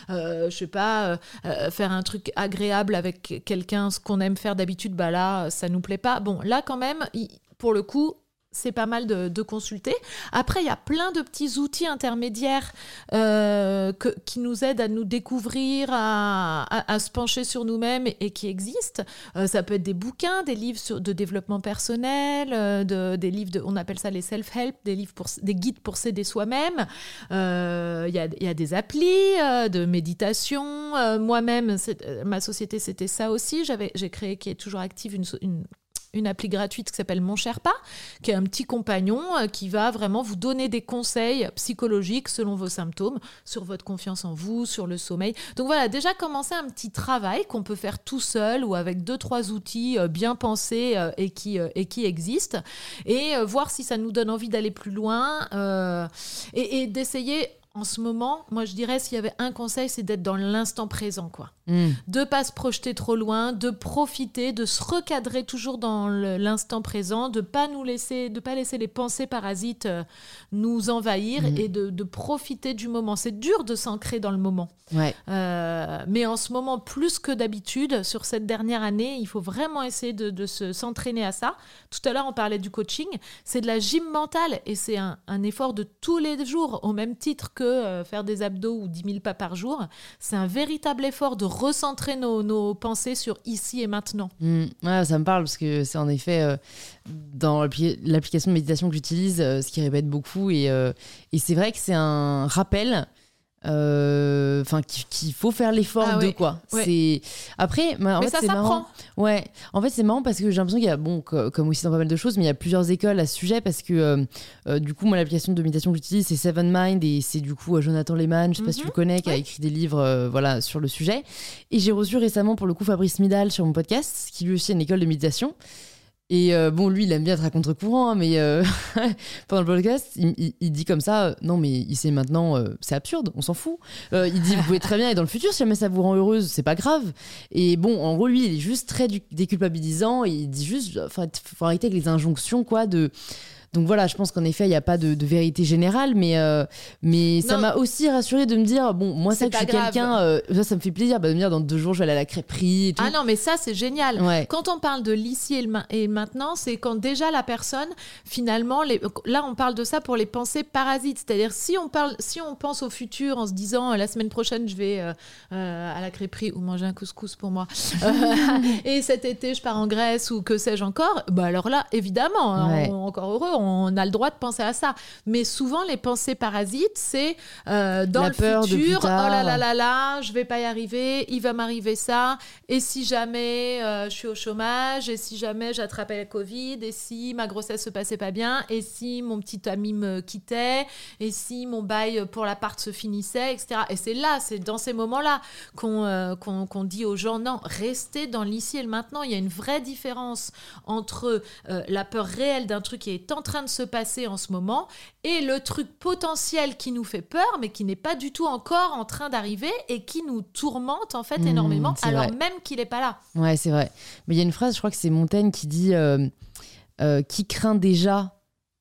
faire un truc agréable avec quelqu'un, ce qu'on aime faire d'habitude, là, ça nous plaît pas. Bon, là, quand même, pour le coup, c'est pas mal de consulter. Après, il y a plein de petits outils intermédiaires qui nous aident à nous découvrir, à se pencher sur nous-mêmes et qui existent. Ça peut être des bouquins, des livres de développement personnel, des livres on appelle ça les self-help, des guides pour s'aider soi-même. Il y a des applis de méditation. Moi-même, ma société, c'était ça aussi. J'ai créé, qui est toujours active, une appli gratuite qui s'appelle Mon Sherpa, qui est un petit compagnon qui va vraiment vous donner des conseils psychologiques selon vos symptômes, sur votre confiance en vous, sur le sommeil. Donc voilà, déjà commencer un petit travail qu'on peut faire tout seul ou avec 2-3 outils bien pensés et qui existent, et voir si ça nous donne envie d'aller plus loin et d'essayer. En ce moment, moi je dirais, s'il y avait un conseil, c'est d'être dans l'instant présent, quoi. De pas se projeter trop loin, de profiter, de se recadrer toujours dans l'instant présent, de pas laisser les pensées parasites nous envahir et de profiter du moment. C'est dur de s'ancrer dans le moment. Mais en ce moment, plus que d'habitude, sur cette dernière année, il faut vraiment essayer de s'entraîner à ça. Tout à l'heure, on parlait du coaching. C'est de la gym mentale et c'est un effort de tous les jours, au même titre que faire des abdos ou 10 000 pas par jour. C'est un véritable effort de recentrer nos pensées sur ici et maintenant. Ça me parle parce que c'est en effet dans l'application de méditation que j'utilise, ce qui répète beaucoup et c'est vrai que c'est un rappel qu'il faut faire l'effort de quoi. Ouais. C'est après, en fait, ça c'est s'apprend. marrant. Ouais, en fait, c'est marrant parce que j'ai l'impression qu'il y a comme aussi dans pas mal de choses, mais il y a plusieurs écoles à ce sujet parce que du coup, moi, l'application de méditation que j'utilise, c'est Seven Mind et c'est du coup Jonathan Lehman, je sais pas si tu le connais, qui a écrit des livres, sur le sujet. Et j'ai reçu récemment pour le coup Fabrice Midal sur mon podcast, qui lui aussi a une école de méditation. Et lui, il aime bien être à contre-courant, hein, mais pendant le podcast, il dit comme ça, non, mais il sait maintenant, c'est absurde, on s'en fout. Il dit, vous pouvez très bien, et dans le futur, si jamais ça vous rend heureuse, c'est pas grave. Et bon, en gros, lui, il est juste très déculpabilisant, et il dit juste, faut arrêter avec les injonctions, quoi, Donc voilà, je pense qu'en effet, il n'y a pas de vérité générale, mais ça m'a aussi rassurée de me dire, bon, moi, ça, que je suis quelqu'un, ça me fait plaisir de me dire, dans 2 jours, je vais aller à la crêperie et tout. Ah non, mais ça, c'est génial. Ouais. Quand on parle de l'ici et maintenant, c'est quand déjà la personne, finalement, là, on parle de ça pour les pensées parasites. C'est-à-dire, si on pense au futur en se disant, la semaine prochaine, je vais à la crêperie ou manger un couscous pour moi, et cet été, je pars en Grèce ou que sais-je encore, bah alors là, évidemment, encore heureux, on a le droit de penser à ça. Mais souvent, les pensées parasites, c'est dans le futur, oh là là là là, je vais pas y arriver, il va m'arriver ça, et si jamais je suis au chômage, et si jamais j'attrapais la Covid, et si ma grossesse se passait pas bien, et si mon petit ami me quittait, et si mon bail pour l'appart se finissait, etc. Et c'est dans ces moments-là qu'on dit aux gens, non, restez dans l'ici et le maintenant. Il y a une vraie différence entre la peur réelle d'un truc qui est en train de se passer en ce moment et le truc potentiel qui nous fait peur mais qui n'est pas du tout encore en train d'arriver et qui nous tourmente en fait énormément alors vrai. Même qu'il n'est pas là. Ouais, c'est vrai. Mais il y a une phrase, je crois que c'est Montaigne qui dit qui craint déjà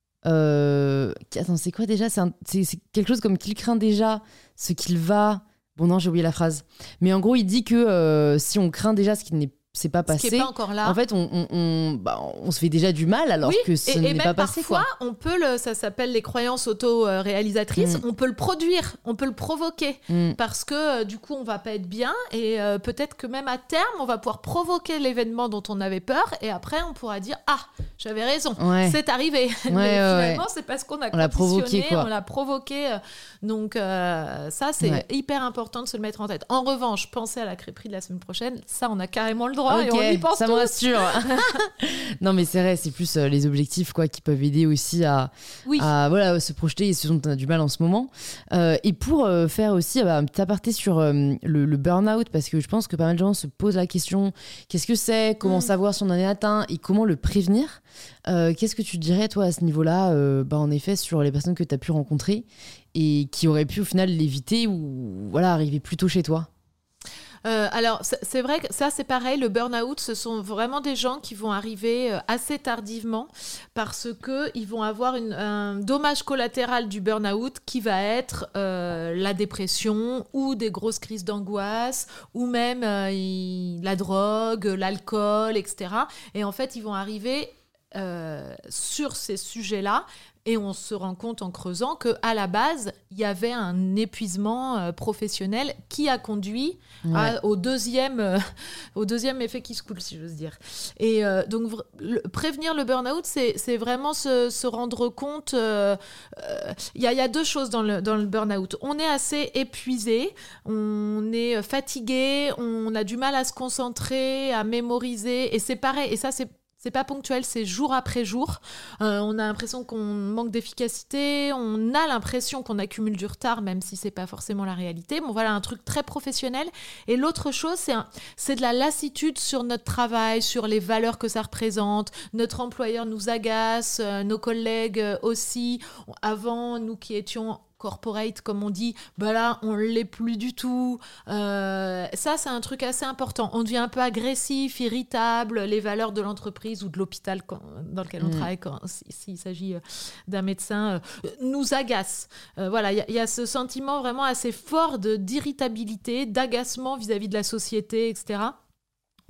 attends, c'est quoi déjà, c'est quelque chose comme qu'il craint déjà ce qu'il va... Bon non, j'ai oublié la phrase. Mais en gros, il dit que si on craint déjà ce qui c'est pas passé. Ce qui est pas encore là. En fait, on se fait déjà du mal alors que ce n'est pas passé. Et parfois, quoi. on peut ça s'appelle les croyances auto-réalisatrices. On peut le produire, on peut le provoquer parce que du coup, on va pas être bien et peut-être que même à terme, on va pouvoir provoquer l'événement dont on avait peur et après, on pourra dire j'avais raison, c'est arrivé. Mais finalement, c'est parce qu'on a conditionné, on l'a provoqué. Donc ça, c'est hyper important de se le mettre en tête. En revanche, penser à la crêperie de la semaine prochaine, ça, on a carrément le droit. Et on y pense ça me rassure. Non mais c'est vrai, c'est plus les objectifs qui peuvent aider aussi à se projeter et ce dont on a du mal en ce moment. Et pour faire aussi un petit aparté sur le burn-out, parce que je pense que pas mal de gens se posent la question, qu'est-ce que c'est, comment savoir si on en est atteint et comment le prévenir. Qu'est-ce que tu dirais toi à ce niveau-là, en effet sur les personnes que tu as pu rencontrer et qui auraient pu au final l'éviter ou arriver plus tôt chez toi? Alors, c'est vrai que ça, c'est pareil. Le burn-out, ce sont vraiment des gens qui vont arriver assez tardivement parce qu'ils vont avoir un dommage collatéral du burn-out qui va être la dépression ou des grosses crises d'angoisse ou même la drogue, l'alcool, etc. Et en fait, ils vont arriver sur ces sujets-là. Et on se rend compte en creusant qu'à la base, il y avait un épuisement professionnel qui a conduit au deuxième effet qui se coule, si j'ose dire. Et donc, prévenir le burn-out, c'est vraiment se rendre compte... Il y a 2 choses dans le burn-out. On est assez épuisé, on est fatigué, on a du mal à se concentrer, à mémoriser. Et c'est pareil, et ça, c'est pas ponctuel, c'est jour après jour. On a l'impression qu'on manque d'efficacité, on a l'impression qu'on accumule du retard, même si c'est pas forcément la réalité. Bon, voilà, un truc très professionnel. Et l'autre chose, c'est de la lassitude sur notre travail, sur les valeurs que ça représente. Notre employeur nous agace, nos collègues aussi. Avant, nous qui étions corporate, comme on dit, là, on l'est plus du tout. Ça, c'est un truc assez important. On devient un peu agressif, irritable. Les valeurs de l'entreprise ou de l'hôpital dans lequel on travaille, s'il s'agit d'un médecin, nous agacent. Voilà, il y a ce sentiment vraiment assez fort d'irritabilité, d'agacement vis-à-vis de la société, etc.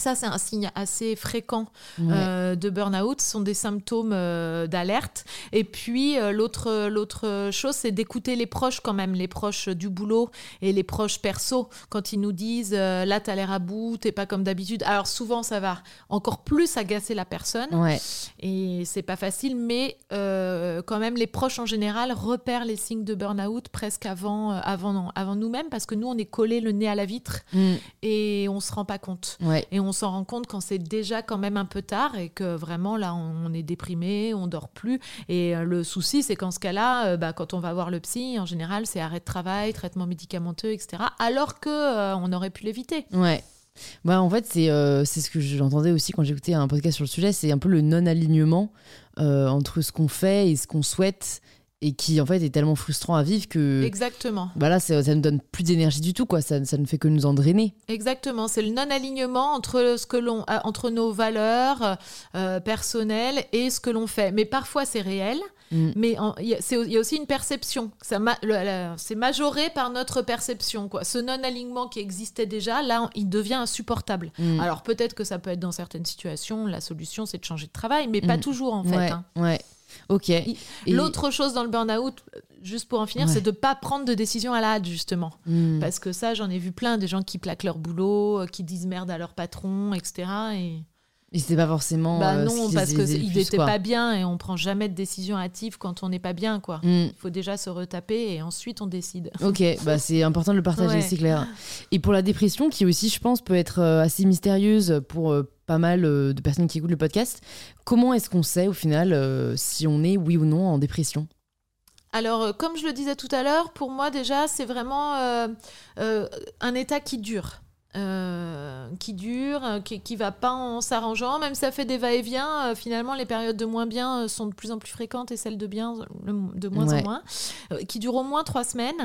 Ça, c'est un signe assez fréquent de burn-out. Ce sont des symptômes d'alerte. Et puis, l'autre chose, c'est d'écouter les proches quand même, les proches du boulot et les proches perso. Quand ils nous disent « là, t'as l'air à bout, t'es pas comme d'habitude ». Alors, souvent, ça va encore plus agacer la personne. Ouais. Et c'est pas facile, mais quand même, les proches en général repèrent les signes de burn-out presque avant nous-mêmes, parce que nous, on est collés le nez à la vitre et on se rend pas compte. Ouais. Et on s'en rend compte quand c'est déjà quand même un peu tard et que vraiment, là, on est déprimé, on dort plus. Et le souci, c'est qu'en ce cas-là, quand on va voir le psy, en général, c'est arrêt de travail, traitement médicamenteux, etc. Alors qu'on aurait pu l'éviter. Ouais. En fait, c'est ce que j'entendais aussi quand j'écoutais un podcast sur le sujet, c'est un peu le non-alignement entre ce qu'on fait et ce qu'on souhaite, et qui en fait est tellement frustrant à vivre que exactement. Là, ça ne donne plus d'énergie du tout, quoi. Ça ne fait que nous en drainer. Exactement, c'est le non-alignement entre nos valeurs personnelles et ce que l'on fait. Mais parfois c'est réel. Mais il y a aussi une perception. C'est majoré par notre perception, quoi. Ce non-alignement qui existait déjà, là, il devient insupportable. Alors peut-être que ça peut être dans certaines situations, la solution c'est de changer de travail, mais pas toujours en fait. Ouais. Ok. L'autre chose dans le burn-out, juste pour en finir, c'est de ne pas prendre de décision à la hâte, justement. Parce que ça, j'en ai vu plein, des gens qui plaquent leur boulot, qui disent merde à leur patron, etc. Et c'est pas forcément non, parce qu'ils n'étaient pas bien, et on prend jamais de décision hâtive quand on n'est pas bien, quoi. Il faut déjà se retaper et ensuite on décide. Ok, c'est important de le partager, c'est clair. Et pour la dépression, qui aussi, je pense, peut être assez mystérieuse pour pas mal de personnes qui écoutent le podcast, comment est-ce qu'on sait au final si on est oui ou non en dépression ? Alors, comme je le disais tout à l'heure, pour moi déjà, c'est vraiment un état qui dure. Qui va pas en s'arrangeant, même si ça fait des va-et-vient, finalement les périodes de moins bien sont de plus en plus fréquentes et celles de bien de moins en moins, qui durent au moins 3 semaines.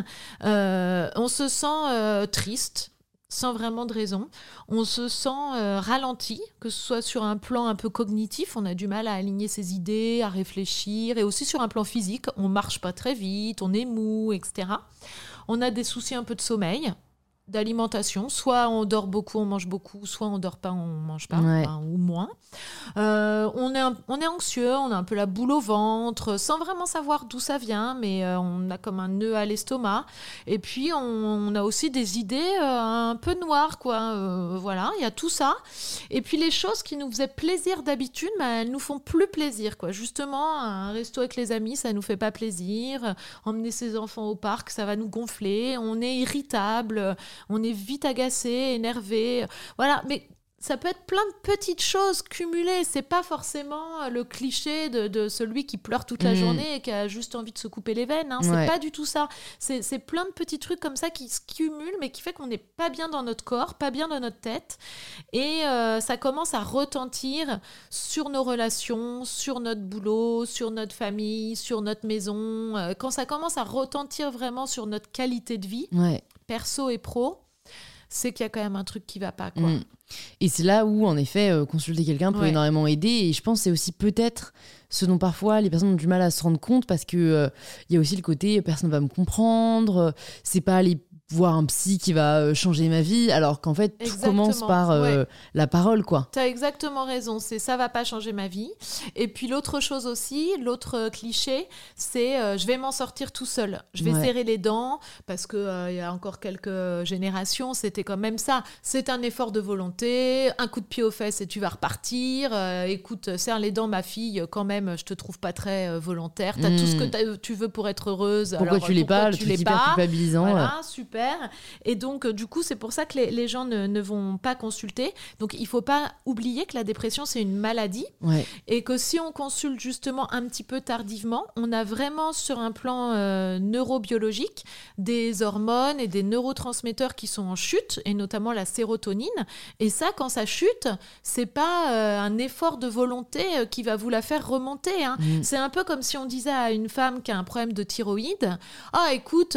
On se sent triste sans vraiment de raison, on se sent ralenti, que ce soit sur un plan un peu cognitif, on a du mal à aligner ses idées, à réfléchir, et aussi sur un plan physique, on marche pas très vite, on est mou, etc. On a des soucis un peu de sommeil, d'alimentation, soit on dort beaucoup, on mange beaucoup, soit on dort pas, on mange pas, ou moins. On est anxieux, on a un peu la boule au ventre, sans vraiment savoir d'où ça vient, mais on a comme un nœud à l'estomac. Et puis on a aussi des idées un peu noires, quoi. Voilà, il y a tout ça. Et puis les choses qui nous faisaient plaisir d'habitude, elles nous font plus plaisir, quoi. Justement, un resto avec les amis, ça nous fait pas plaisir. Emmener ses enfants au parc, ça va nous gonfler. On est irritable. On est vite agacé, énervé. Voilà, mais ça peut être plein de petites choses cumulées. C'est pas forcément le cliché de celui qui pleure toute la journée et qui a juste envie de se couper les veines. Hein. C'est pas du tout ça. C'est plein de petits trucs comme ça qui se cumulent, mais qui fait qu'on n'est pas bien dans notre corps, pas bien dans notre tête. Et ça commence à retentir sur nos relations, sur notre boulot, sur notre famille, sur notre maison. Quand ça commence à retentir vraiment sur notre qualité de vie, perso et pro, c'est qu'il y a quand même un truc qui va pas, quoi. Et c'est là où, en effet, consulter quelqu'un peut énormément aider. Et je pense que c'est aussi peut-être ce dont parfois les personnes ont du mal à se rendre compte, parce que y a aussi le côté personne ne va me comprendre, c'est pas aller voir un psy qui va changer ma vie, alors qu'en fait tout commence par la parole, quoi. T'as exactement raison, c'est ça va pas changer ma vie. Et puis l'autre chose aussi, l'autre cliché, c'est je vais m'en sortir tout seul, je vais serrer les dents, parce que y a encore quelques générations c'était quand même ça, c'est un effort de volonté, un coup de pied aux fesses et tu vas repartir, écoute, serre les dents ma fille, quand même je te trouve pas très volontaire, t'as tout ce que tu veux pour être heureuse, pourquoi tu l'es pas, le truc hyper culpabilisant, voilà, super. Et donc, du coup, c'est pour ça que les gens ne vont pas consulter. Donc, il ne faut pas oublier que la dépression, c'est une maladie. Et que si on consulte justement un petit peu tardivement, on a vraiment sur un plan neurobiologique des hormones et des neurotransmetteurs qui sont en chute, et notamment la sérotonine. Et ça, quand ça chute, ce n'est pas un effort de volonté qui va vous la faire remonter. Hein. C'est un peu comme si on disait à une femme qui a un problème de thyroïde, « Ah, écoute,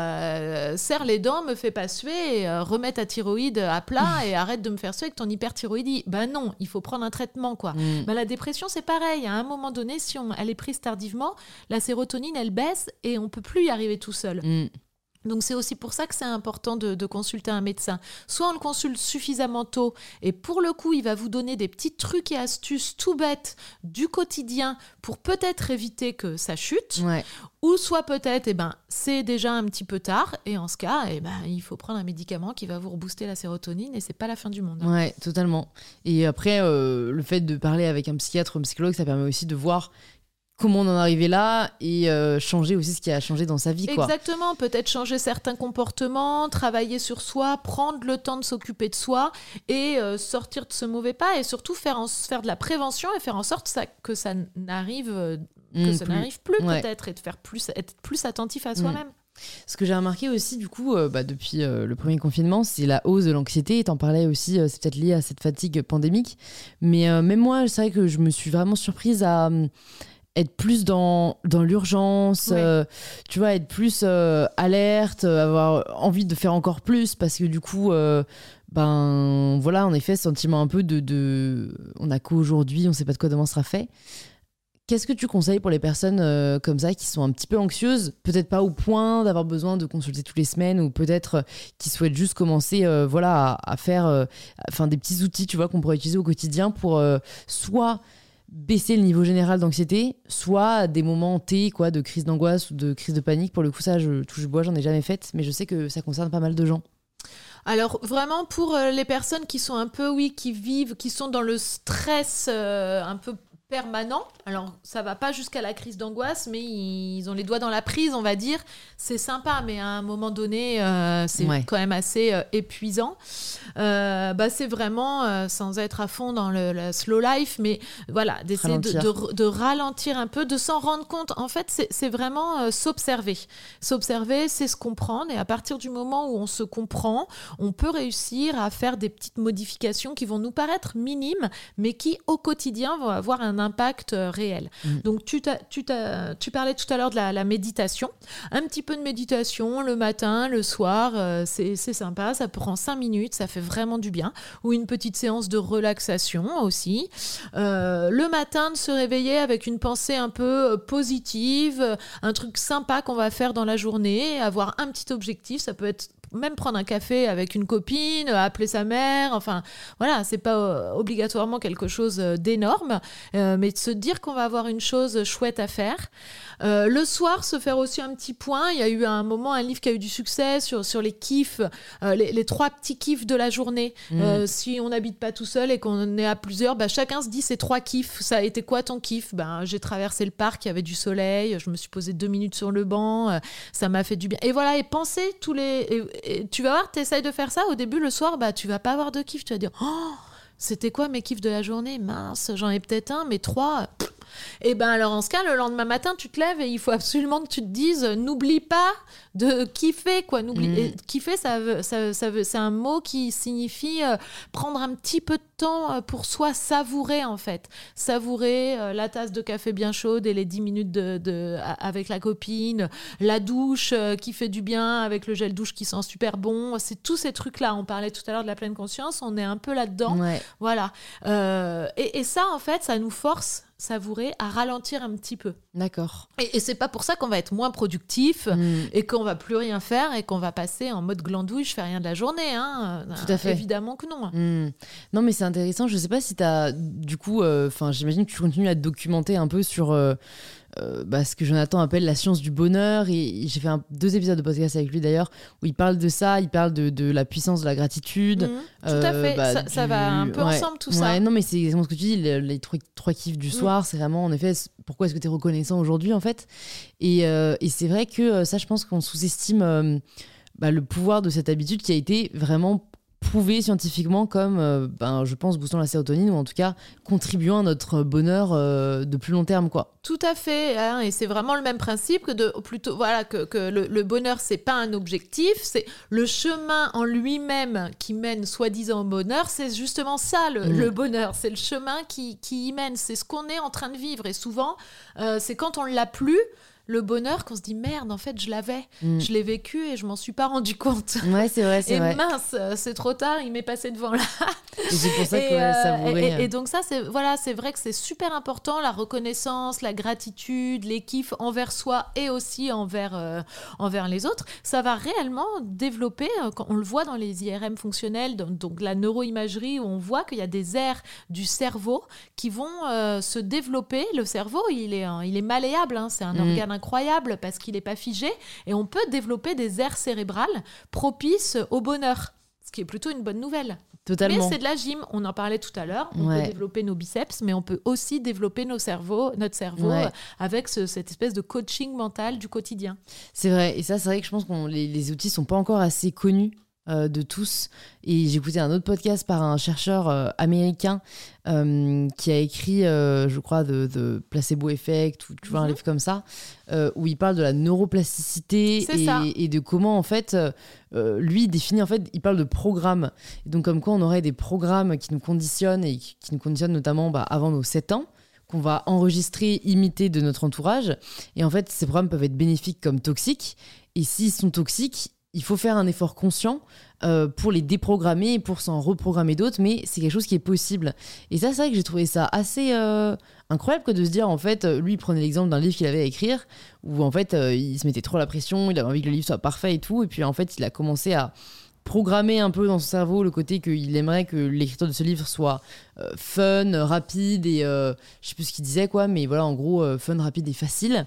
serre les dents, me fais pas suer, remets ta thyroïde à plat et arrête de me faire suer avec ton hyperthyroïdie. » Ben non, il faut prendre un traitement, quoi. Ben, la dépression, c'est pareil. À un moment donné, si elle est prise tardivement, la sérotonine, elle baisse et on peut plus y arriver tout seul. Donc c'est aussi pour ça que c'est important de consulter un médecin. Soit on le consulte suffisamment tôt et pour le coup, il va vous donner des petits trucs et astuces tout bêtes du quotidien pour peut-être éviter que ça chute. Ouais. Ou soit peut-être, c'est déjà un petit peu tard et en ce cas, il faut prendre un médicament qui va vous rebooster la sérotonine et c'est pas la fin du monde. Ouais, totalement. Et après, le fait de parler avec un psychiatre ou un psychologue, ça permet aussi de voir comment on en est arrivé là et changer aussi ce qui a changé dans sa vie, quoi. Exactement, peut-être changer certains comportements, travailler sur soi, prendre le temps de s'occuper de soi et sortir de ce mauvais pas et surtout faire de la prévention et faire en sorte que ça n'arrive plus Ouais. peut-être et être plus attentif à soi-même. Ce que j'ai remarqué aussi, du coup, depuis le premier confinement, c'est la hausse de l'anxiété. T'en parlais aussi, c'est peut-être lié à cette fatigue pandémique. Mais même moi, c'est vrai que je me suis vraiment surprise à être plus dans l'urgence, Ouais. tu vois, être plus alerte, avoir envie de faire encore plus parce que du coup, voilà, en effet, ce sentiment un peu on n'a qu'aujourd'hui, on sait pas de quoi demain sera fait. Qu'est-ce que tu conseilles pour les personnes comme ça qui sont un petit peu anxieuses, peut-être pas au point d'avoir besoin de consulter toutes les semaines ou peut-être qui souhaitent juste commencer à faire des petits outils, tu vois, qu'on pourrait utiliser au quotidien pour soit baisser le niveau général d'anxiété, soit des moments T, quoi, de crise d'angoisse ou de crise de panique. Pour le coup, ça, je touche bois, j'en ai jamais fait, mais je sais que ça concerne pas mal de gens. Alors vraiment pour les personnes qui sont un peu, qui sont dans le stress un peu permanent, alors ça va pas jusqu'à la crise d'angoisse, mais ils ont les doigts dans la prise, on va dire, c'est sympa, mais à un moment donné, c'est quand même assez épuisant. C'est vraiment, sans être à fond dans la slow life, mais voilà, d'essayer de ralentir un peu, de s'en rendre compte. En fait, c'est vraiment s'observer. S'observer, c'est se comprendre, et à partir du moment où on se comprend, on peut réussir à faire des petites modifications qui vont nous paraître minimes, mais qui, au quotidien, vont avoir un impact réel. Donc, tu parlais tout à l'heure de la méditation. Un petit peu de méditation le matin, le soir, c'est sympa. Ça prend 5 minutes, ça fait vraiment du bien. Ou une petite séance de relaxation aussi. Le matin, de se réveiller avec une pensée un peu positive, un truc sympa qu'on va faire dans la journée, avoir un petit objectif. Ça peut être même prendre un café avec une copine, appeler sa mère, enfin voilà, c'est pas obligatoirement quelque chose d'énorme, mais de se dire qu'on va avoir une chose chouette à faire. Le soir, se faire aussi un petit point. Il y a eu un livre qui a eu du succès sur les kiffs, les 3 petits kiffs de la journée. Si on n'habite pas tout seul et qu'on est à plusieurs, chacun se dit ses 3 kiffs. Ça a été quoi ton kiff ? J'ai traversé le parc, il y avait du soleil, je me suis posée 2 minutes sur le banc, ça m'a fait du bien. Et voilà, et penser et tu vas voir, t'essayes de faire ça au début le soir, tu vas pas avoir de kiff, tu vas dire c'était quoi mes kiffs de la journée ? Mince, j'en ai peut-être un, mais 3. Et alors en ce cas, le lendemain matin, tu te lèves et il faut absolument que tu te dises n'oublie pas de kiffer, quoi. Et kiffer, c'est un mot qui signifie prendre un petit peu de temps pour soi, savourer en fait. Savourer la tasse de café bien chaude et les 10 minutes avec la copine, la douche qui fait du bien avec le gel douche qui sent super bon. C'est tous ces trucs-là. On parlait tout à l'heure de la pleine conscience, on est un peu là-dedans. Ouais. Voilà. Et ça, en fait, ça nous force savourer, à ralentir un petit peu. D'accord. Et c'est pas pour ça qu'on va être moins productif et qu'on va plus rien faire et qu'on va passer en mode glandouille, je fais rien de la journée. Tout à fait. Évidemment que non. Non, mais c'est intéressant. Je sais pas si t'as, du coup, j'imagine que tu continues à te documenter un peu sur ce que Jonathan appelle la science du bonheur. Et j'ai fait 2 épisodes de podcast avec lui d'ailleurs, où il parle de ça, il parle de la puissance de la gratitude. Tout à fait, ça va un peu ensemble tout ça. Non, mais c'est exactement ce que tu dis, les 3 kiffs du soir, c'est vraiment en effet pourquoi est-ce que tu es reconnaissant aujourd'hui en fait. Et c'est vrai que ça, je pense qu'on sous-estime le pouvoir de cette habitude qui a été vraiment prouvé scientifiquement comme, je pense, boostant la sérotonine ou en tout cas contribuant à notre bonheur de plus long terme, quoi. Tout à fait, et c'est vraiment le même principe que le bonheur, c'est pas un objectif, c'est le chemin en lui-même qui mène soi-disant au bonheur, c'est justement ça le bonheur, c'est le chemin qui y mène, c'est ce qu'on est en train de vivre, et souvent, c'est quand on l'a plus, le bonheur, qu'on se dit merde, en fait, je l'avais, je l'ai vécu et je m'en suis pas rendu compte. Ouais, c'est vrai, c'est vrai. Et mince, c'est trop tard, il m'est passé devant là. Et c'est pour ça que savourer. Et donc ça, c'est vrai que c'est super important, la reconnaissance, la gratitude, les kiffs envers soi et aussi envers les autres. Ça va réellement développer, on le voit dans les IRM fonctionnels, donc la neuroimagerie, où on voit qu'il y a des aires du cerveau qui vont se développer. Le cerveau, il est malléable, hein, c'est un organe incroyable parce qu'il n'est pas figé, et on peut développer des aires cérébrales propices au bonheur, ce qui est plutôt une bonne nouvelle. Totalement. Mais c'est de la gym, on en parlait tout à l'heure, on peut développer nos biceps, mais on peut aussi développer notre cerveau avec cette espèce de coaching mental du quotidien. C'est vrai, et ça c'est vrai que je pense que les outils sont pas encore assez connus de tous. Et j'ai écouté un autre podcast par un chercheur américain qui a écrit, je crois, de Placebo Effect, ou tu vois, un livre comme ça, où il parle de la neuroplasticité et de comment, en fait, lui définit, en fait, il parle de programmes. Et donc, comme quoi on aurait des programmes qui nous conditionnent, et qui nous conditionnent notamment avant nos 7 ans, qu'on va enregistrer, imiter de notre entourage. Et en fait, ces programmes peuvent être bénéfiques comme toxiques. Et s'ils sont toxiques, il faut faire un effort conscient pour les déprogrammer et pour s'en reprogrammer d'autres, mais c'est quelque chose qui est possible. Et ça, c'est vrai que j'ai trouvé ça assez incroyable de se dire, en fait, lui, il prenait l'exemple d'un livre qu'il avait à écrire, où en fait, il se mettait trop la pression, il avait envie que le livre soit parfait et tout, et puis en fait, il a commencé à programmer un peu dans son cerveau le côté qu'il aimerait que l'écriture de ce livre soit fun, rapide, et je sais plus ce qu'il disait, quoi, mais voilà, en gros, fun, rapide et facile.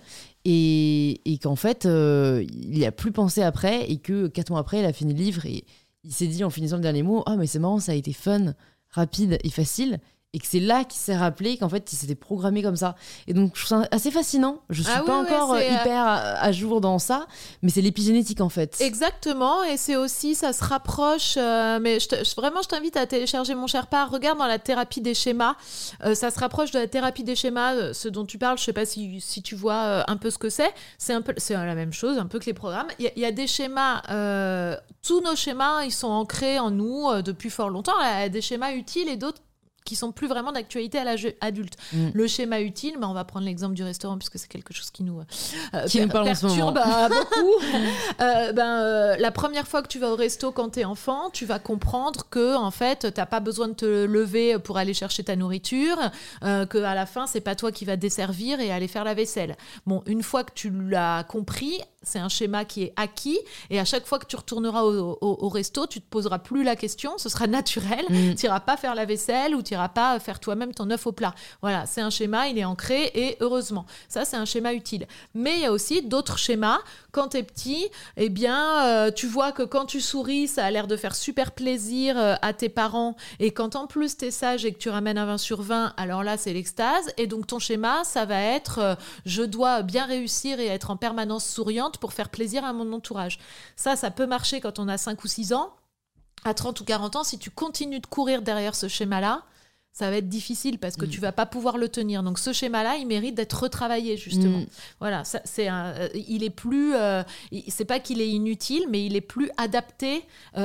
Et qu'en fait, il n'y a plus pensé après, et que 4 mois après, il a fini le livre et il s'est dit en finissant le dernier mot, mais c'est marrant, ça a été fun, rapide et facile. Et que c'est là qu'il s'est rappelé qu'en fait, il s'était programmé comme ça. Et donc, je trouve ça assez fascinant. Je suis pas encore hyper à jour dans ça, mais c'est l'épigénétique, en fait. Exactement, et c'est aussi, ça se rapproche, mais vraiment, je t'invite à télécharger mon Sherpa. Regarde dans la thérapie des schémas. Ça se rapproche de la thérapie des schémas, ce dont tu parles. Je sais pas si tu vois un peu ce que c'est. C'est la même chose, un peu que les programmes. Il y a des schémas, tous nos schémas, ils sont ancrés en nous depuis fort longtemps. Il y a des schémas utiles et d'autres qui sont plus vraiment d'actualité à l'âge adulte. Le schéma utile, on va prendre l'exemple du restaurant puisque c'est quelque chose qui nous perturbe beaucoup. La première fois que tu vas au resto quand t'es enfant, tu vas comprendre que en fait t'as pas besoin de te lever pour aller chercher ta nourriture, que à la fin c'est pas toi qui vas desservir et aller faire la vaisselle. Bon, une fois que tu l'as compris, c'est un schéma qui est acquis, et à chaque fois que tu retourneras au resto, tu te poseras plus la question, ce sera naturel, tu iras pas faire la vaisselle ou tu iras pas faire toi-même ton œuf au plat. Voilà, c'est un schéma, il est ancré, et heureusement. Ça, c'est un schéma utile. Mais il y a aussi d'autres schémas. Quand tu es petit, eh bien, tu vois que quand tu souris, ça a l'air de faire super plaisir à tes parents, et quand en plus tu es sage et que tu ramènes un 20 sur 20, alors là, c'est l'extase. Et donc ton schéma, ça va être je dois bien réussir et être en permanence souriante pour faire plaisir à mon entourage. Ça peut marcher quand on a 5 ou 6 ans. À 30 ou 40 ans, si tu continues de courir derrière ce schéma-là, ça va être difficile parce que tu vas pas pouvoir le tenir. Donc ce schéma-là, il mérite d'être retravaillé, justement. Voilà, il est plus... c'est pas qu'il est inutile, mais il est plus adapté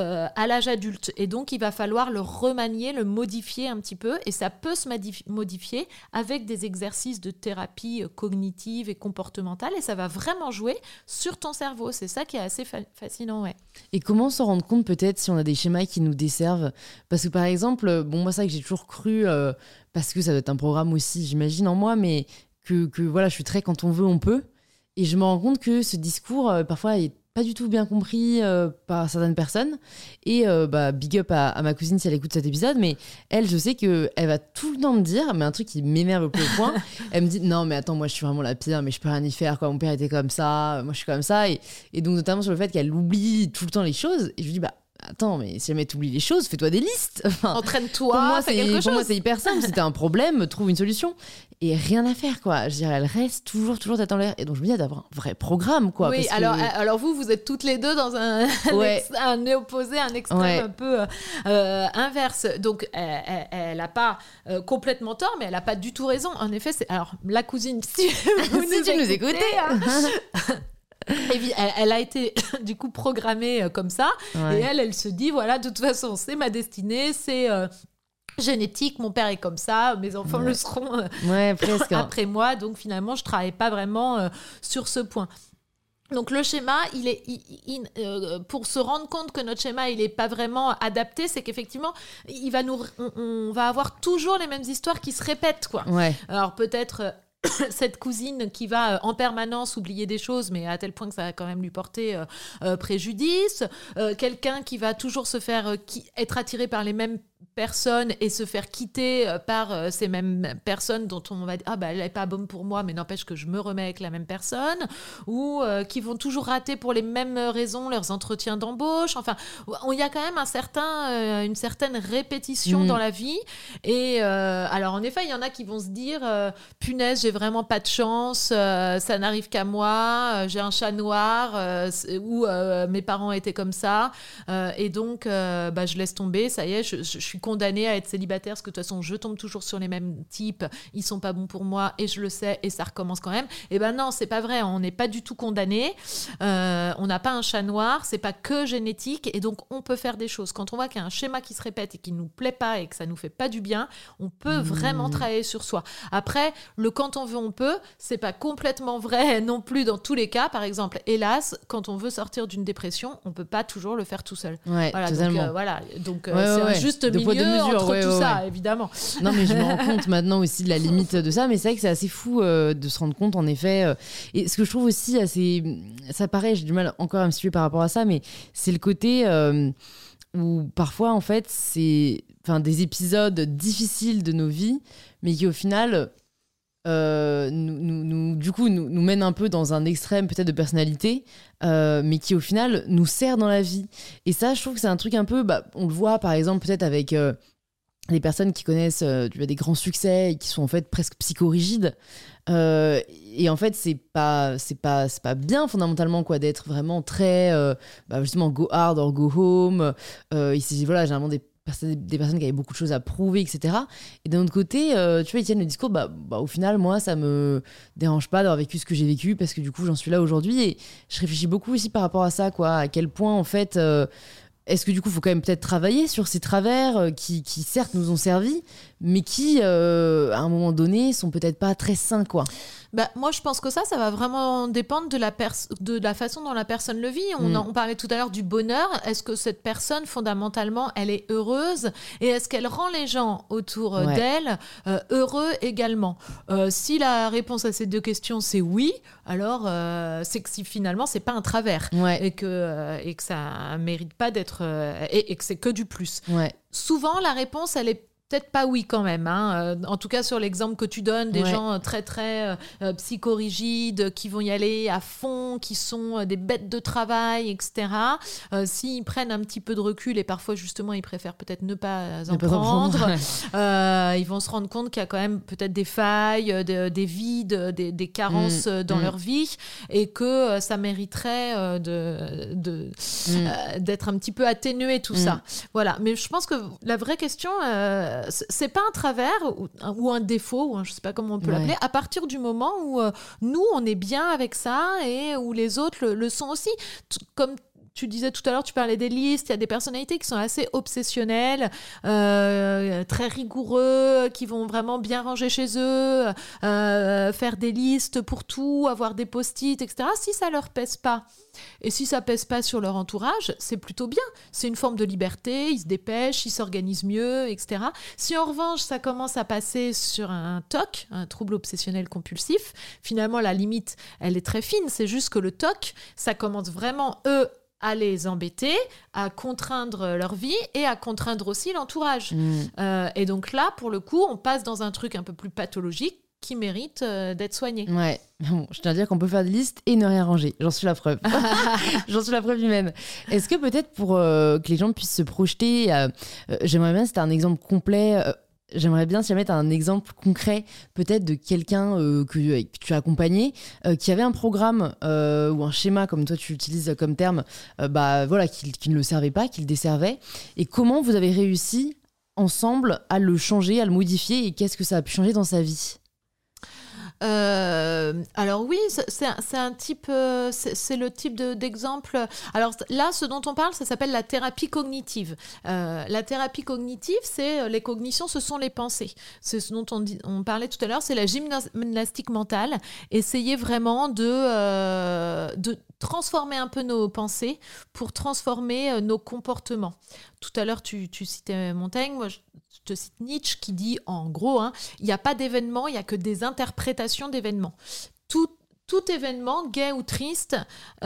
à l'âge adulte. Et donc, il va falloir le remanier, le modifier un petit peu. Et ça peut se modifier avec des exercices de thérapie cognitive et comportementale. Et ça va vraiment jouer sur ton cerveau. C'est ça qui est assez fascinant, ouais. Et comment s'en rendre compte, peut-être, si on a des schémas qui nous desservent ? Parce que, par exemple, moi, c'est vrai que j'ai toujours cru, parce que ça doit être un programme aussi, j'imagine, en moi, mais que voilà, je suis très quand on veut, on peut. Et je me rends compte que ce discours, parfois, est pas du tout bien compris par certaines personnes. Et big up à ma cousine si elle écoute cet épisode, mais elle, je sais qu'elle va tout le temps me dire, mais un truc qui m'énerve au plus haut point, elle me dit non mais attends, moi je suis vraiment la pire, mais je peux rien y faire, quoi. Mon père était comme ça, moi je suis comme ça, et donc notamment sur le fait qu'elle oublie tout le temps les choses, et je lui dis attends, mais si jamais t'oublies les choses, fais-toi des listes. Enfin, entraîne-toi, fais quelque chose. Pour moi, c'est hyper simple. Si t'as un problème, trouve une solution. Et rien à faire, quoi. Je dirais, elle reste toujours tête en l'air. Et donc, je me dis d'avoir un vrai programme, quoi. Oui, parce alors vous êtes toutes les deux dans un opposé, un extrême un peu inverse. Donc, elle n'a pas complètement tort, mais elle n'a pas du tout raison. En effet, alors, la cousine, si vous nous écoutez, elle a été du coup programmée comme ça, et elle se dit voilà, de toute façon c'est ma destinée, c'est génétique, mon père est comme ça, mes enfants le seront presque. après moi, donc finalement je travaille pas vraiment sur ce point. Donc le schéma, pour se rendre compte que notre schéma il est pas vraiment adapté, c'est qu'effectivement on va avoir toujours les mêmes histoires qui se répètent quoi. Ouais. Alors peut-être cette cousine qui va en permanence oublier des choses, mais à tel point que ça va quand même lui porter préjudice. Quelqu'un qui va toujours se faire être attiré par les mêmes personnes et se faire quitter par ces mêmes personnes dont on va dire elle n'est pas bonne pour moi, mais n'empêche que je me remets avec la même personne, ou qui vont toujours rater pour les mêmes raisons leurs entretiens d'embauche. Enfin, il y a quand même une certaine répétition dans la vie. Et alors en effet, il y en a qui vont se dire punaise, j'ai vraiment pas de chance, ça n'arrive qu'à moi, j'ai un chat noir, ou mes parents étaient comme ça, et donc je laisse tomber, ça y est, je suis condamnée à être célibataire parce que de toute façon je tombe toujours sur les mêmes types, ils sont pas bons pour moi et je le sais et ça recommence quand même. Et non, c'est pas vrai, on n'est pas du tout condamné, on n'a pas un chat noir, c'est pas que génétique, et donc on peut faire des choses. Quand on voit qu'il y a un schéma qui se répète et qui nous plaît pas et que ça nous fait pas du bien, on peut vraiment travailler sur soi. Après, le quand on veut on peut, c'est pas complètement vrai non plus dans tous les cas. Par exemple, hélas, quand on veut sortir d'une dépression, on peut pas toujours le faire tout seul. Ouais, voilà, totalement. Donc c'est un juste milieu entre tout ça, évidemment. Non, mais je me rends compte maintenant aussi de la limite de ça, mais c'est vrai que c'est assez fou de se rendre compte, en effet. Et ce que je trouve aussi assez... Ça paraît, j'ai du mal encore à me situer par rapport à ça, mais c'est le côté où parfois, en fait, c'est des épisodes difficiles de nos vies, mais qui au final... nous mène un peu dans un extrême peut-être de personnalité, mais qui au final nous sert dans la vie. Et ça, je trouve que c'est un truc un peu, on le voit par exemple peut-être avec les personnes qui connaissent des grands succès et qui sont en fait presque psychorigides. Et en fait, c'est pas bien fondamentalement quoi, d'être vraiment très justement go hard or go home. Ici, voilà, généralement des personnes qui avaient beaucoup de choses à prouver, etc. Et d'un autre côté, tu vois, ils tiennent le discours, au final, moi, ça me dérange pas d'avoir vécu ce que j'ai vécu, parce que du coup, j'en suis là aujourd'hui. Et je réfléchis beaucoup aussi par rapport à ça, quoi, à quel point, en fait, est-ce que du coup, il faut quand même peut-être travailler sur ces travers qui certes, nous ont servi, mais qui, à un moment donné, sont peut-être pas très sains, quoi. Moi, je pense que ça va vraiment dépendre de la façon dont la personne le vit. On parlait tout à l'heure du bonheur. Est-ce que cette personne, fondamentalement, elle est heureuse? Et est-ce qu'elle rend les gens autour d'elle heureux également? Si la réponse à ces deux questions, c'est oui, alors c'est que si finalement, c'est pas un travers. Et que ça mérite pas d'être... et que c'est que du plus. Souvent, la réponse, elle est peut-être pas oui quand même, hein. En tout cas sur l'exemple que tu donnes, des gens très très psychorigides qui vont y aller à fond, qui sont des bêtes de travail, etc. S'ils prennent un petit peu de recul, et parfois justement ils préfèrent peut-être ne pas en prendre, ils vont se rendre compte qu'il y a quand même peut-être des failles, des vides, des carences dans leur vie, et que ça mériterait d'être un petit peu atténué tout ça. Voilà. Mais je pense que la vraie question... c'est pas un travers ou un défaut, ou je sais pas comment on peut l'appeler, à partir du moment où nous on est bien avec ça et où les autres le sont aussi. Comme tu disais tout à l'heure, tu parlais des listes, il y a des personnalités qui sont assez obsessionnelles, très rigoureux, qui vont vraiment bien ranger chez eux, faire des listes pour tout, avoir des post-it, etc. Si ça leur pèse pas, et si ça pèse pas sur leur entourage, c'est plutôt bien. C'est une forme de liberté, ils se dépêchent, ils s'organisent mieux, etc. Si en revanche, ça commence à passer sur un TOC, un trouble obsessionnel compulsif, finalement, la limite, elle est très fine. C'est juste que le TOC, ça commence vraiment, à les embêter, à contraindre leur vie et à contraindre aussi l'entourage. Et donc là, pour le coup, on passe dans un truc un peu plus pathologique qui mérite d'être soigné. Ouais, bon, je tiens à dire qu'on peut faire des listes et ne rien ranger. J'en suis la preuve. J'en suis la preuve humaine. Est-ce que peut-être pour que les gens puissent se projeter, j'aimerais bien, c'était un exemple complet... J'aimerais bien, si jamais tu as un exemple concret, peut-être de quelqu'un que tu as accompagné, qui avait un programme ou un schéma, comme toi tu utilises comme terme, qui ne le servait pas, qui le desservait. Et comment vous avez réussi ensemble à le changer, à le modifier, et qu'est-ce que ça a pu changer dans sa vie ? Alors oui, c'est un type, c'est le type d'exemple. Alors là, ce dont on parle, ça s'appelle la thérapie cognitive. La thérapie cognitive, c'est les cognitions, ce sont les pensées. C'est ce dont on parlait tout à l'heure, c'est la gymnastique mentale. Essayer vraiment de transformer un peu nos pensées pour transformer nos comportements. Tout à l'heure, tu citais Montaigne, moi je te cite Nietzsche qui dit en gros, il n'y a pas d'événement, il n'y a que des interprétations d'événements. Tout événement, gai ou triste,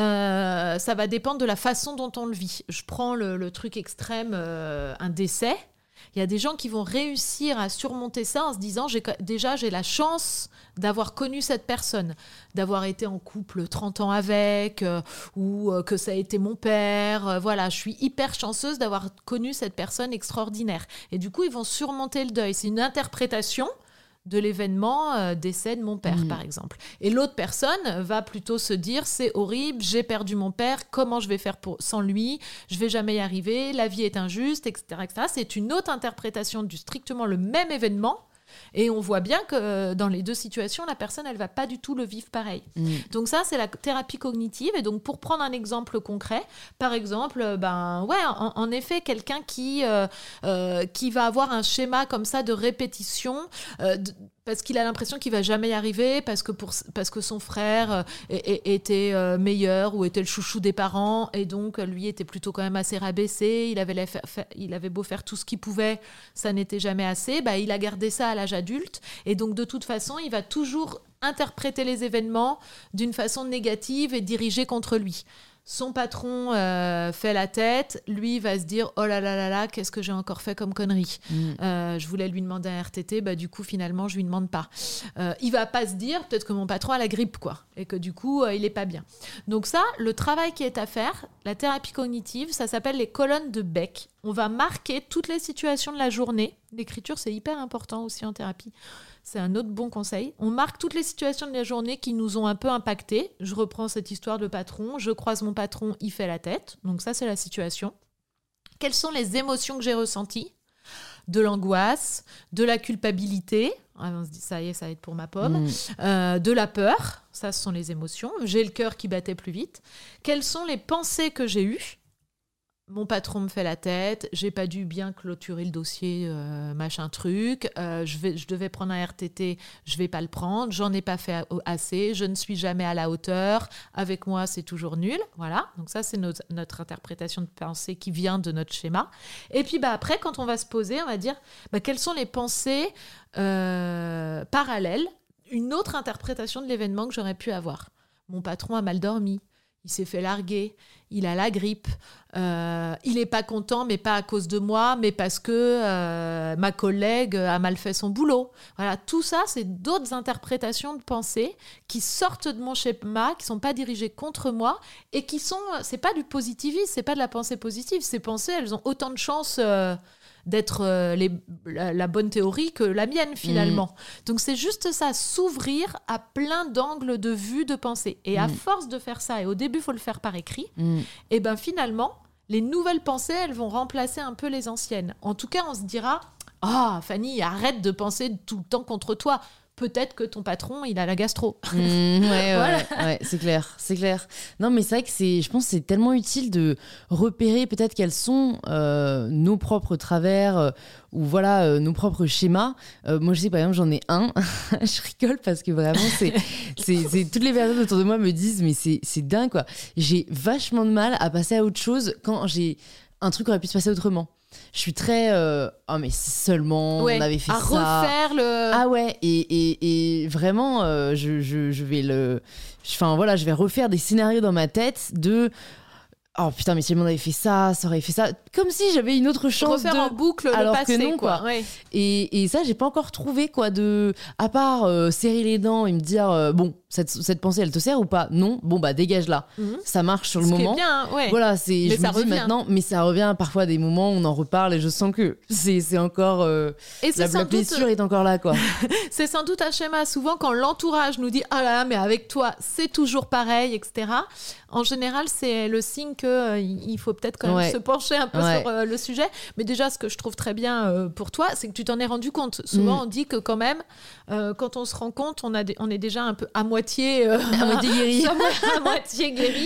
ça va dépendre de la façon dont on le vit. Je prends le truc extrême, un décès. Il y a des gens qui vont réussir à surmonter ça en se disant j'ai la chance d'avoir connu cette personne, d'avoir été en couple 30 ans avec, ou que ça a été mon père. Voilà, je suis hyper chanceuse d'avoir connu cette personne extraordinaire. Et du coup, ils vont surmonter le deuil. C'est une interprétation de l'événement décès de mon père, par exemple. Et l'autre personne va plutôt se dire, c'est horrible, j'ai perdu mon père, comment je vais faire sans lui, je vais jamais y arriver, la vie est injuste, etc., etc. C'est une autre interprétation du strictement le même événement. Et on voit bien que dans les deux situations, la personne, elle va pas du tout le vivre pareil. Donc ça, c'est la thérapie cognitive. Et donc, pour prendre un exemple concret, par exemple, en effet, quelqu'un qui va avoir un schéma comme ça de répétition, parce qu'il a l'impression qu'il va jamais y arriver, parce que son frère était meilleur ou était le chouchou des parents, et donc lui était plutôt quand même assez rabaissé. Il avait beau faire tout ce qu'il pouvait, ça n'était jamais assez. Il a gardé ça à l'âge adulte, et donc de toute façon, il va toujours interpréter les événements d'une façon négative et dirigée contre lui. Son patron fait la tête, lui va se dire « Oh là là là là, qu'est-ce que j'ai encore fait comme connerie ?» Je voulais lui demander un RTT, du coup, finalement, je lui demande pas. Il va pas se dire « Peut-être que mon patron a la grippe, quoi. » Et que du coup, il est pas bien. Donc ça, le travail qui est à faire, la thérapie cognitive, ça s'appelle les colonnes de Beck. On va marquer toutes les situations de la journée. L'écriture, c'est hyper important aussi en thérapie. C'est un autre bon conseil. On marque toutes les situations de la journée qui nous ont un peu impactés. Je reprends cette histoire de patron. Je croise mon patron, il fait la tête. Donc ça, c'est la situation. Quelles sont les émotions que j'ai ressenties ? De l'angoisse, de la culpabilité. On se dit, ça y est, ça va être pour ma pomme. De la peur. Ça, ce sont les émotions. J'ai le cœur qui battait plus vite. Quelles sont les pensées que j'ai eues ? Mon patron me fait la tête, j'ai pas dû bien clôturer le dossier, machin truc, je devais prendre un RTT, je vais pas le prendre, j'en ai pas fait assez, je ne suis jamais à la hauteur, avec moi c'est toujours nul, voilà. Donc ça c'est notre interprétation de pensée qui vient de notre schéma. Et puis après quand on va se poser, on va dire quelles sont les pensées parallèles, une autre interprétation de l'événement que j'aurais pu avoir. Mon patron a mal dormi. Il s'est fait larguer, il a la grippe, il n'est pas content, mais pas à cause de moi, mais parce que ma collègue a mal fait son boulot. Voilà, tout ça, c'est d'autres interprétations de pensée qui sortent de mon schéma, qui ne sont pas dirigées contre moi et qui sont... C'est pas du positivisme, c'est pas de la pensée positive. Ces pensées, elles ont autant de chances... d'être la bonne théorie que la mienne finalement. Donc c'est juste ça, s'ouvrir à plein d'angles de vue, de pensée. Et à force de faire ça, et au début il faut le faire par écrit, et finalement les nouvelles pensées elles vont remplacer un peu les anciennes. En tout cas on se dira « Ah Fanny, arrête de penser tout le temps contre toi ». Peut-être que ton patron, il a la gastro. Ouais, c'est clair. Non, mais c'est vrai que je pense que c'est tellement utile de repérer peut-être quels sont nos propres travers ou nos propres schémas. Moi, je sais, par exemple, j'en ai un. Je rigole parce que vraiment, c'est toutes les personnes autour de moi me disent, mais c'est dingue, quoi. J'ai vachement de mal à passer à autre chose quand j'ai un truc qui aurait pu se passer autrement. Je suis très mais seulement on avait fait ça à refaire le et vraiment je vais je vais refaire des scénarios dans ma tête de oh putain mais si on avait fait ça aurait fait ça, comme si j'avais une autre chance refaire en boucle alors le passé, que non quoi. Ouais. Et ça j'ai pas encore trouvé quoi de à part serrer les dents et me dire bon cette pensée elle te sert ou pas, non, bon dégage-la. Ça marche sur le moment. Qui est bien, ouais. Voilà, c'est mais je ça me dis revient. maintenant, mais ça revient parfois à des moments où on en reparle et je sens que c'est encore et c'est la blessure est encore là quoi. C'est sans doute un schéma. Souvent quand l'entourage nous dit ah là là mais avec toi c'est toujours pareil, etc. En général c'est le signe qu'il faut peut-être quand même se pencher un peu sur le sujet. Mais déjà, ce que je trouve très bien pour toi, c'est que tu t'en es rendu compte. Souvent, on dit que quand même, quand on se rend compte, on est déjà un peu à moitié guéri. À moitié guéri.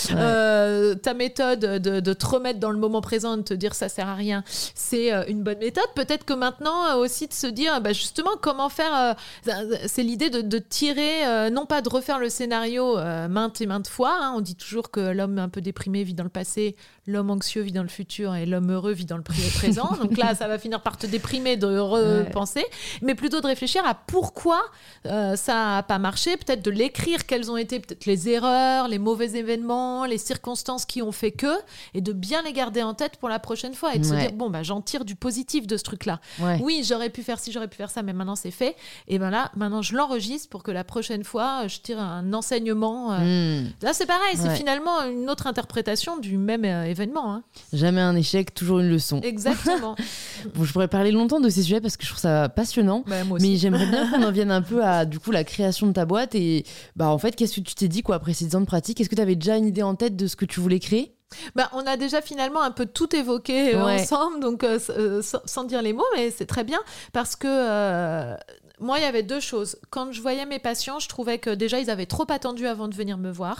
Ta méthode de te remettre dans le moment présent, de te dire ça sert à rien, c'est une bonne méthode. Peut-être que maintenant aussi de se dire justement comment faire, c'est l'idée de tirer, non pas de refaire le scénario maintes et maintes fois, hein. On dit toujours que l'homme un peu déprimé vit dans le passé, l'homme anxieux vit dans le futur et l'homme heureux vit dans le présent. Donc là, ça va finir par te déprimer de repenser, mais plutôt de réfléchir à pourquoi ça n'a pas marché, peut-être de l'écrire, quelles ont été peut-être les erreurs, les mauvais événements, les circonstances qui ont fait que, et de bien les garder en tête pour la prochaine fois et de se dire, j'en tire du positif de ce truc-là. Oui, j'aurais pu faire ci, j'aurais pu faire ça, mais maintenant c'est fait. Et là, maintenant je l'enregistre pour que la prochaine fois, je tire un enseignement. Là, c'est pareil, c'est finalement une autre interprétation du même événement. Hein. Jamais un échec, toujours une leçon. Exactement. Je pourrais parler longtemps de ces sujets parce que je trouve ça passionnant. Moi aussi. Mais j'aimerais bien qu'on en vienne un peu à du coup la création de ta boîte et en fait, qu'est-ce que tu t'es dit après ces 10 ans de pratique? Est-ce que tu avais déjà une idée en tête de ce que tu voulais créer? On a déjà finalement un peu tout évoqué ensemble, donc sans dire les mots, mais c'est très bien parce que moi, il y avait deux choses. Quand je voyais mes patients, je trouvais que déjà, ils avaient trop attendu avant de venir me voir,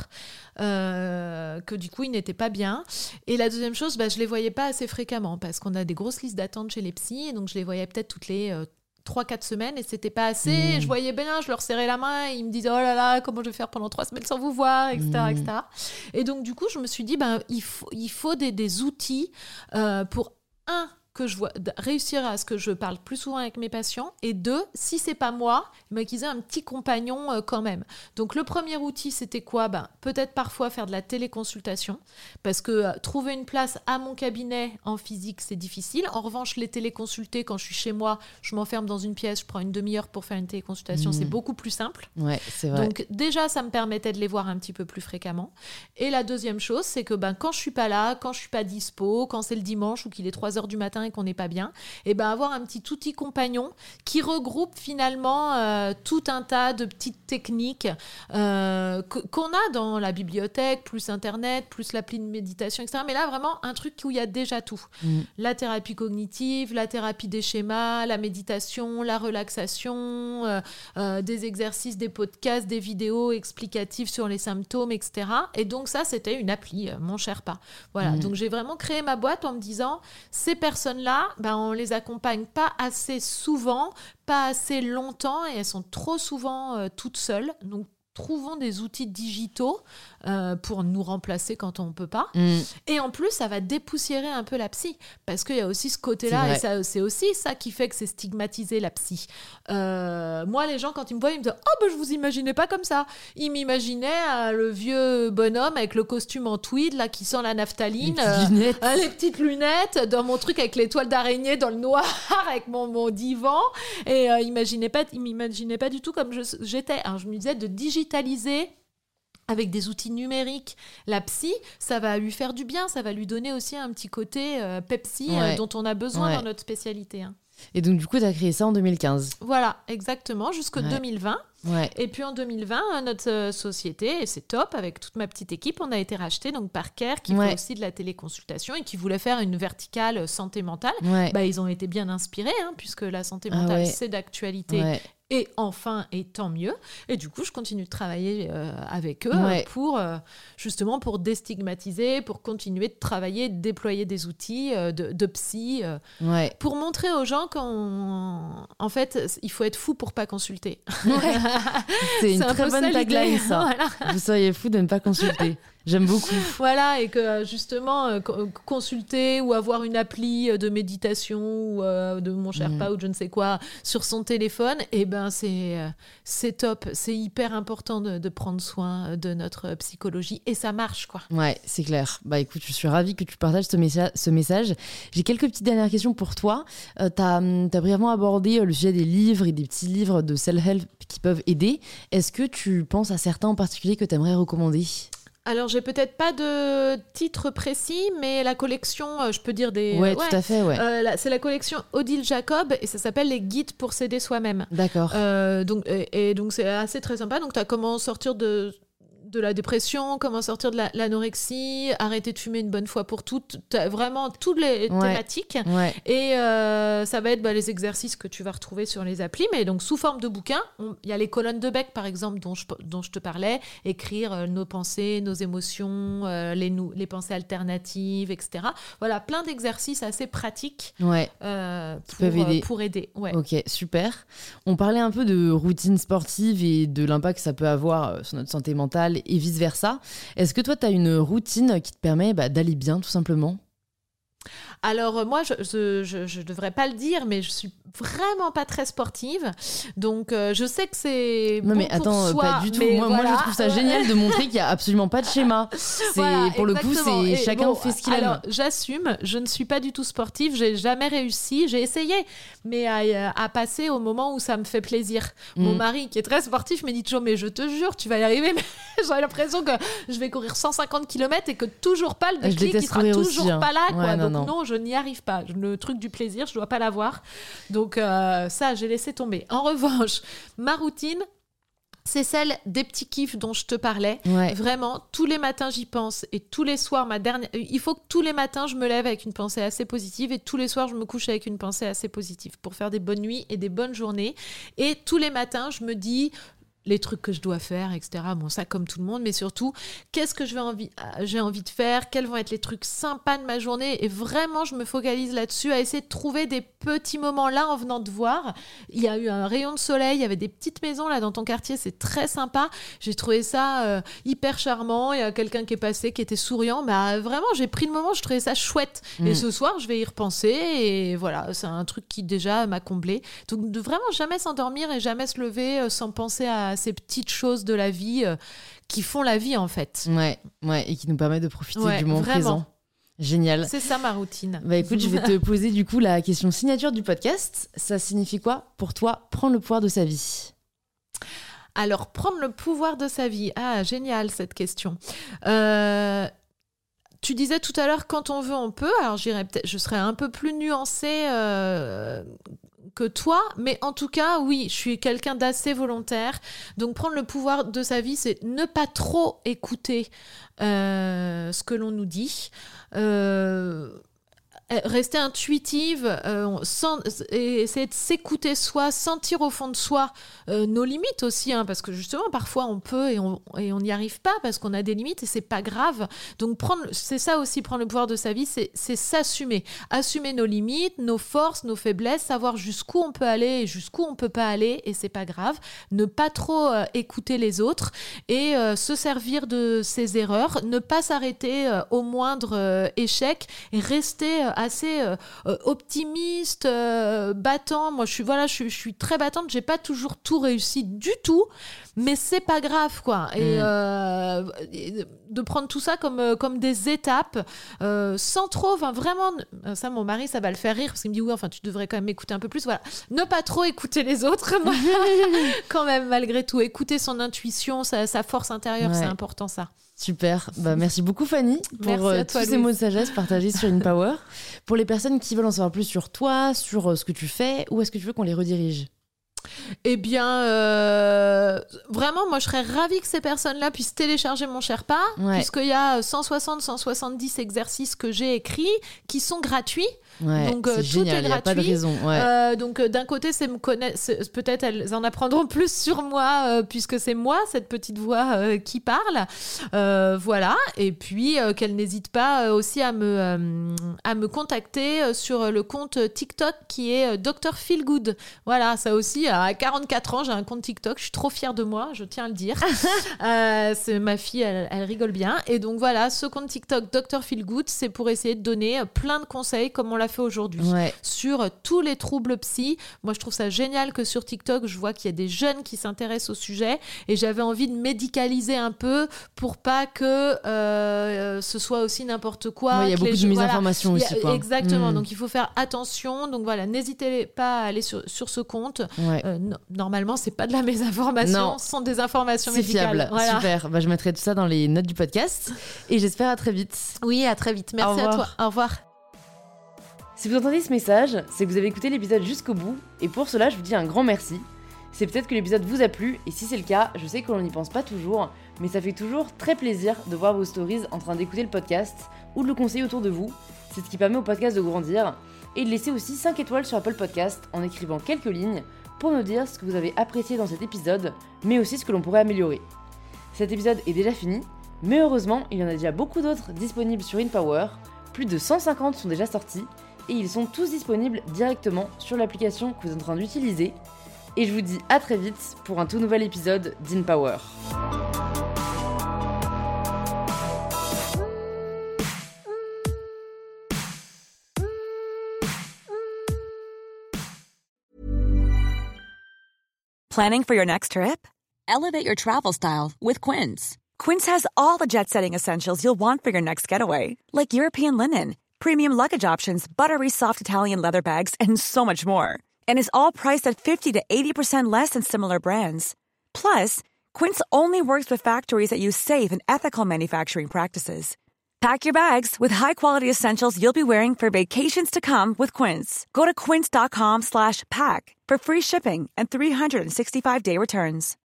que du coup, ils n'étaient pas bien. Et la deuxième chose, je les voyais pas assez fréquemment parce qu'on a des grosses listes d'attente chez les psys, et donc je les voyais peut-être toutes les 3-4 semaines et c'était pas assez. Je voyais bien, je leur serrais la main et ils me disaient oh là là, comment je vais faire pendant 3 semaines sans vous voir, etc. etc. Et donc du coup je me suis dit il faut des outils pour que je vois réussir à ce que je parle plus souvent avec mes patients, et 2, si c'est pas moi, qu'ils aient un petit compagnon quand même. Donc le premier outil, c'était quoi ? Peut-être parfois faire de la téléconsultation, parce que trouver une place à mon cabinet en physique, c'est difficile. En revanche, les téléconsulter, quand je suis chez moi, je m'enferme dans une pièce, je prends une demi-heure pour faire une téléconsultation, c'est beaucoup plus simple. Ouais, c'est vrai. Donc déjà, ça me permettait de les voir un petit peu plus fréquemment. Et la deuxième chose, c'est que quand je suis pas là, quand je suis pas dispo, quand c'est le dimanche ou qu'il est 3h du matin et qu'on n'est pas bien, et avoir un petit outil compagnon qui regroupe finalement tout un tas de petites techniques qu'on a dans la bibliothèque, plus Internet, plus l'appli de méditation, etc. Mais là, vraiment, un truc où il y a déjà tout. La thérapie cognitive, la thérapie des schémas, la méditation, la relaxation, des exercices, des podcasts, des vidéos explicatives sur les symptômes, etc. Et donc ça, c'était une appli, mon cher pas. Voilà. Donc j'ai vraiment créé ma boîte en me disant, ces personnes-là, on les accompagne pas assez souvent, pas assez longtemps, et elles sont trop souvent toutes seules. Donc trouvons des outils digitaux pour nous remplacer quand on ne peut pas. Et en plus, ça va dépoussiérer un peu la psy, parce qu'il y a aussi ce côté-là, et c'est aussi ça qui fait que c'est stigmatisé, la psy. Moi, les gens, quand ils me voient, ils me disent « Oh, je ne vous imaginais pas comme ça !» Ils m'imaginaient le vieux bonhomme avec le costume en tweed, là, qui sent la naphtaline, les petites lunettes, dans mon truc avec les toiles d'araignée dans le noir, avec mon divan, et ils ne m'imaginaient pas du tout comme j'étais. Alors, je me disais de digitaliser avec des outils numériques, la psy, ça va lui faire du bien, ça va lui donner aussi un petit côté Pepsi dont on a besoin dans notre spécialité. Hein. Et donc, du coup, tu as créé ça en 2015. Voilà, exactement, jusqu'en 2020. Ouais. Et puis en 2020, notre société, et c'est top, avec toute ma petite équipe, on a été racheté donc, par Care, qui fait aussi de la téléconsultation et qui voulait faire une verticale santé mentale. Ils ont été bien inspirés, puisque la santé mentale, c'est d'actualité. Et enfin, et tant mieux. Et du coup, je continue de travailler avec eux justement pour déstigmatiser, pour continuer de travailler, de déployer des outils de psy, pour montrer aux gens qu'en fait, il faut être fou pour pas consulter. C'est une très bonne tagline, ça. Voilà. Vous seriez fou de ne pas consulter. J'aime beaucoup. Voilà, et que justement, consulter ou avoir une appli de méditation ou de mon Sherpa ou de je ne sais quoi sur son téléphone, c'est top. C'est hyper important de prendre soin de notre psychologie et ça marche, quoi. Ouais, c'est clair. Écoute, je suis ravie que tu partages ce message. J'ai quelques petites dernières questions pour toi. T'as brièvement abordé le sujet des livres et des petits livres de self-help qui peuvent aider. Est-ce que tu penses à certains en particulier que tu aimerais recommander ? Alors, j'ai peut-être pas de titre précis, mais la collection, je peux dire des... Ouais, tout à fait, c'est la collection Odile Jacob et ça s'appelle Les guides pour s'aider soi-même. D'accord. Donc c'est assez très sympa. Donc, tu as comment sortir de de la dépression, comment sortir de l'anorexie, arrêter de fumer une bonne fois pour toutes, vraiment toutes les thématiques. Ouais. Et ça va être les exercices que tu vas retrouver sur les applis, mais donc sous forme de bouquin. Il y a les colonnes de Beck, par exemple, dont je te parlais, écrire nos pensées, nos émotions, les pensées alternatives, etc. Voilà, plein d'exercices assez pratiques pour aider. Ouais. Ok, super. On parlait un peu de routine sportive et de l'impact que ça peut avoir sur notre santé mentale et vice-versa. Est-ce que toi, tu as une routine qui te permet d'aller bien, tout simplement ? Alors moi, je devrais pas le dire, mais je suis vraiment pas très sportive, donc je sais que c'est non, mais attends, pas du tout. Moi, je trouve ça génial de montrer qu'il y a absolument pas de schéma. Pour le coup, c'est chacun fait ce qu'il aime. Alors j'assume, je ne suis pas du tout sportive, j'ai jamais réussi, j'ai essayé, mais à passer au moment où ça me fait plaisir. Mon mari, qui est très sportif, me dit toujours, mais je te jure, tu vas y arriver. Mais j'ai l'impression que je vais courir 150 km et que toujours pas le déclic, qui sera toujours pas là, quoi. Ouais, donc non, je n'y arrive pas. Le truc du plaisir, je dois pas l'avoir. Donc ça, j'ai laissé tomber. En revanche, ma routine, c'est celle des petits kiffs dont je te parlais. Ouais. Vraiment, tous les matins, j'y pense. Et tous les soirs, il faut que tous les matins, je me lève avec une pensée assez positive. Et tous les soirs, je me couche avec une pensée assez positive pour faire des bonnes nuits et des bonnes journées. Et tous les matins, je me dis les trucs que je dois faire, etc. Bon, ça comme tout le monde, mais surtout, qu'est-ce que j'ai envie de faire, quels vont être les trucs sympas de ma journée, et vraiment, je me focalise là-dessus, à essayer de trouver des petits moments là en venant te voir. Il y a eu un rayon de soleil, il y avait des petites maisons là dans ton quartier, c'est très sympa. J'ai trouvé ça hyper charmant. Il y a quelqu'un qui est passé, qui était souriant. Vraiment, j'ai pris le moment, je trouvais ça chouette. Et ce soir, je vais y repenser, et voilà, c'est un truc qui déjà m'a comblée. Donc, de vraiment jamais s'endormir et jamais se lever sans penser à ces petites choses de la vie qui font la vie, en fait. Ouais, et qui nous permettent de profiter du moment présent. Génial. C'est ça ma routine. Écoute, je vais te poser du coup la question signature du podcast. Ça signifie quoi pour toi prendre le pouvoir de sa vie ? Alors, prendre le pouvoir de sa vie. Ah, génial cette question. Tu disais tout à l'heure, quand on veut, on peut. Alors, je serais un peu plus nuancée que toi, mais en tout cas, oui, je suis quelqu'un d'assez volontaire. Donc, prendre le pouvoir de sa vie, c'est ne pas trop écouter ce que l'on nous dit. Rester intuitive, et essayer de s'écouter soi, sentir au fond de soi nos limites aussi, hein, parce que justement parfois on peut et on n'y arrive pas parce qu'on a des limites et c'est pas grave. Donc c'est ça aussi, prendre le pouvoir de sa vie, c'est s'assumer, assumer nos limites, nos forces, nos faiblesses, savoir jusqu'où on peut aller et jusqu'où on peut pas aller, et c'est pas grave. Ne pas trop écouter les autres et se servir de ses erreurs, ne pas s'arrêter au moindre échec et rester assez optimiste, battant. Moi, je suis très battante. J'ai pas toujours tout réussi du tout, mais c'est pas grave, quoi. Et de prendre tout ça comme des étapes, sans trop, enfin vraiment. Ça, mon mari, ça va le faire rire parce qu'il me dit oui, enfin, tu devrais quand même écouter un peu plus. Voilà, ne pas trop écouter les autres, quand même, malgré tout, écouter son intuition, sa force intérieure, c'est important, ça. Super, merci beaucoup Fanny pour tous ces mots de sagesse partagés sur InPower. Pour les personnes qui veulent en savoir plus sur toi, sur ce que tu fais, où est-ce que tu veux qu'on les redirige ? Eh bien, vraiment, moi, je serais ravie que ces personnes-là puissent télécharger mon Sherpa, puisqu'il y a 170 exercices que j'ai écrits qui sont gratuits. Ouais, donc c'est tout génial, est gratuit. Y a pas de raison. Ouais. Donc d'un côté, peut-être elles en apprendront plus sur moi, puisque c'est moi, cette petite voix qui parle. Voilà. Et puis qu'elles n'hésitent pas aussi à me contacter sur le compte TikTok qui est Dr Feelgood. Voilà, ça aussi, à 44 ans, j'ai un compte TikTok. Je suis trop fière de moi, je tiens à le dire. C'est ma fille, elle rigole bien. Et donc voilà, ce compte TikTok Dr Feelgood, c'est pour essayer de donner plein de conseils comme on l'a fait aujourd'hui sur tous les troubles psy. Moi, je trouve ça génial que sur TikTok, je vois qu'il y a des jeunes qui s'intéressent au sujet, et j'avais envie de médicaliser un peu pour pas que ce soit aussi n'importe quoi. Il y a beaucoup de misinformation aussi, quoi. Exactement. Donc il faut faire attention. Donc voilà, n'hésitez pas à aller sur ce compte. Normalement, c'est pas de la mésinformation, ce sont des informations médicales. C'est fiable. Voilà. Super. Je mettrai tout ça dans les notes du podcast, et j'espère à très vite. Oui, à très vite. Merci à toi. Au revoir. Si vous entendez ce message, c'est que vous avez écouté l'épisode jusqu'au bout, et pour cela, je vous dis un grand merci. C'est peut-être que l'épisode vous a plu, et si c'est le cas, je sais qu'on n'y pense pas toujours, mais ça fait toujours très plaisir de voir vos stories en train d'écouter le podcast ou de le conseiller autour de vous. C'est ce qui permet au podcast de grandir, et de laisser aussi 5 étoiles sur Apple Podcast en écrivant quelques lignes pour nous dire ce que vous avez apprécié dans cet épisode, mais aussi ce que l'on pourrait améliorer. Cet épisode est déjà fini, mais heureusement, il y en a déjà beaucoup d'autres disponibles sur InPower, plus de 150 sont déjà sortis, et ils sont tous disponibles directement sur l'application que vous êtes en train d'utiliser. Et je vous dis à très vite pour un tout nouvel épisode d'InPower. Planning for your next trip? Elevate your travel style with Quince. Quince has all the jet-setting essentials you'll want for your next getaway, like European linen, premium luggage options, buttery soft Italian leather bags, and so much more. And is all priced at 50 to 80% less than similar brands. Plus, Quince only works with factories that use safe and ethical manufacturing practices. Pack your bags with high-quality essentials you'll be wearing for vacations to come with Quince. Go to quince.com/pack for free shipping and 365-day returns.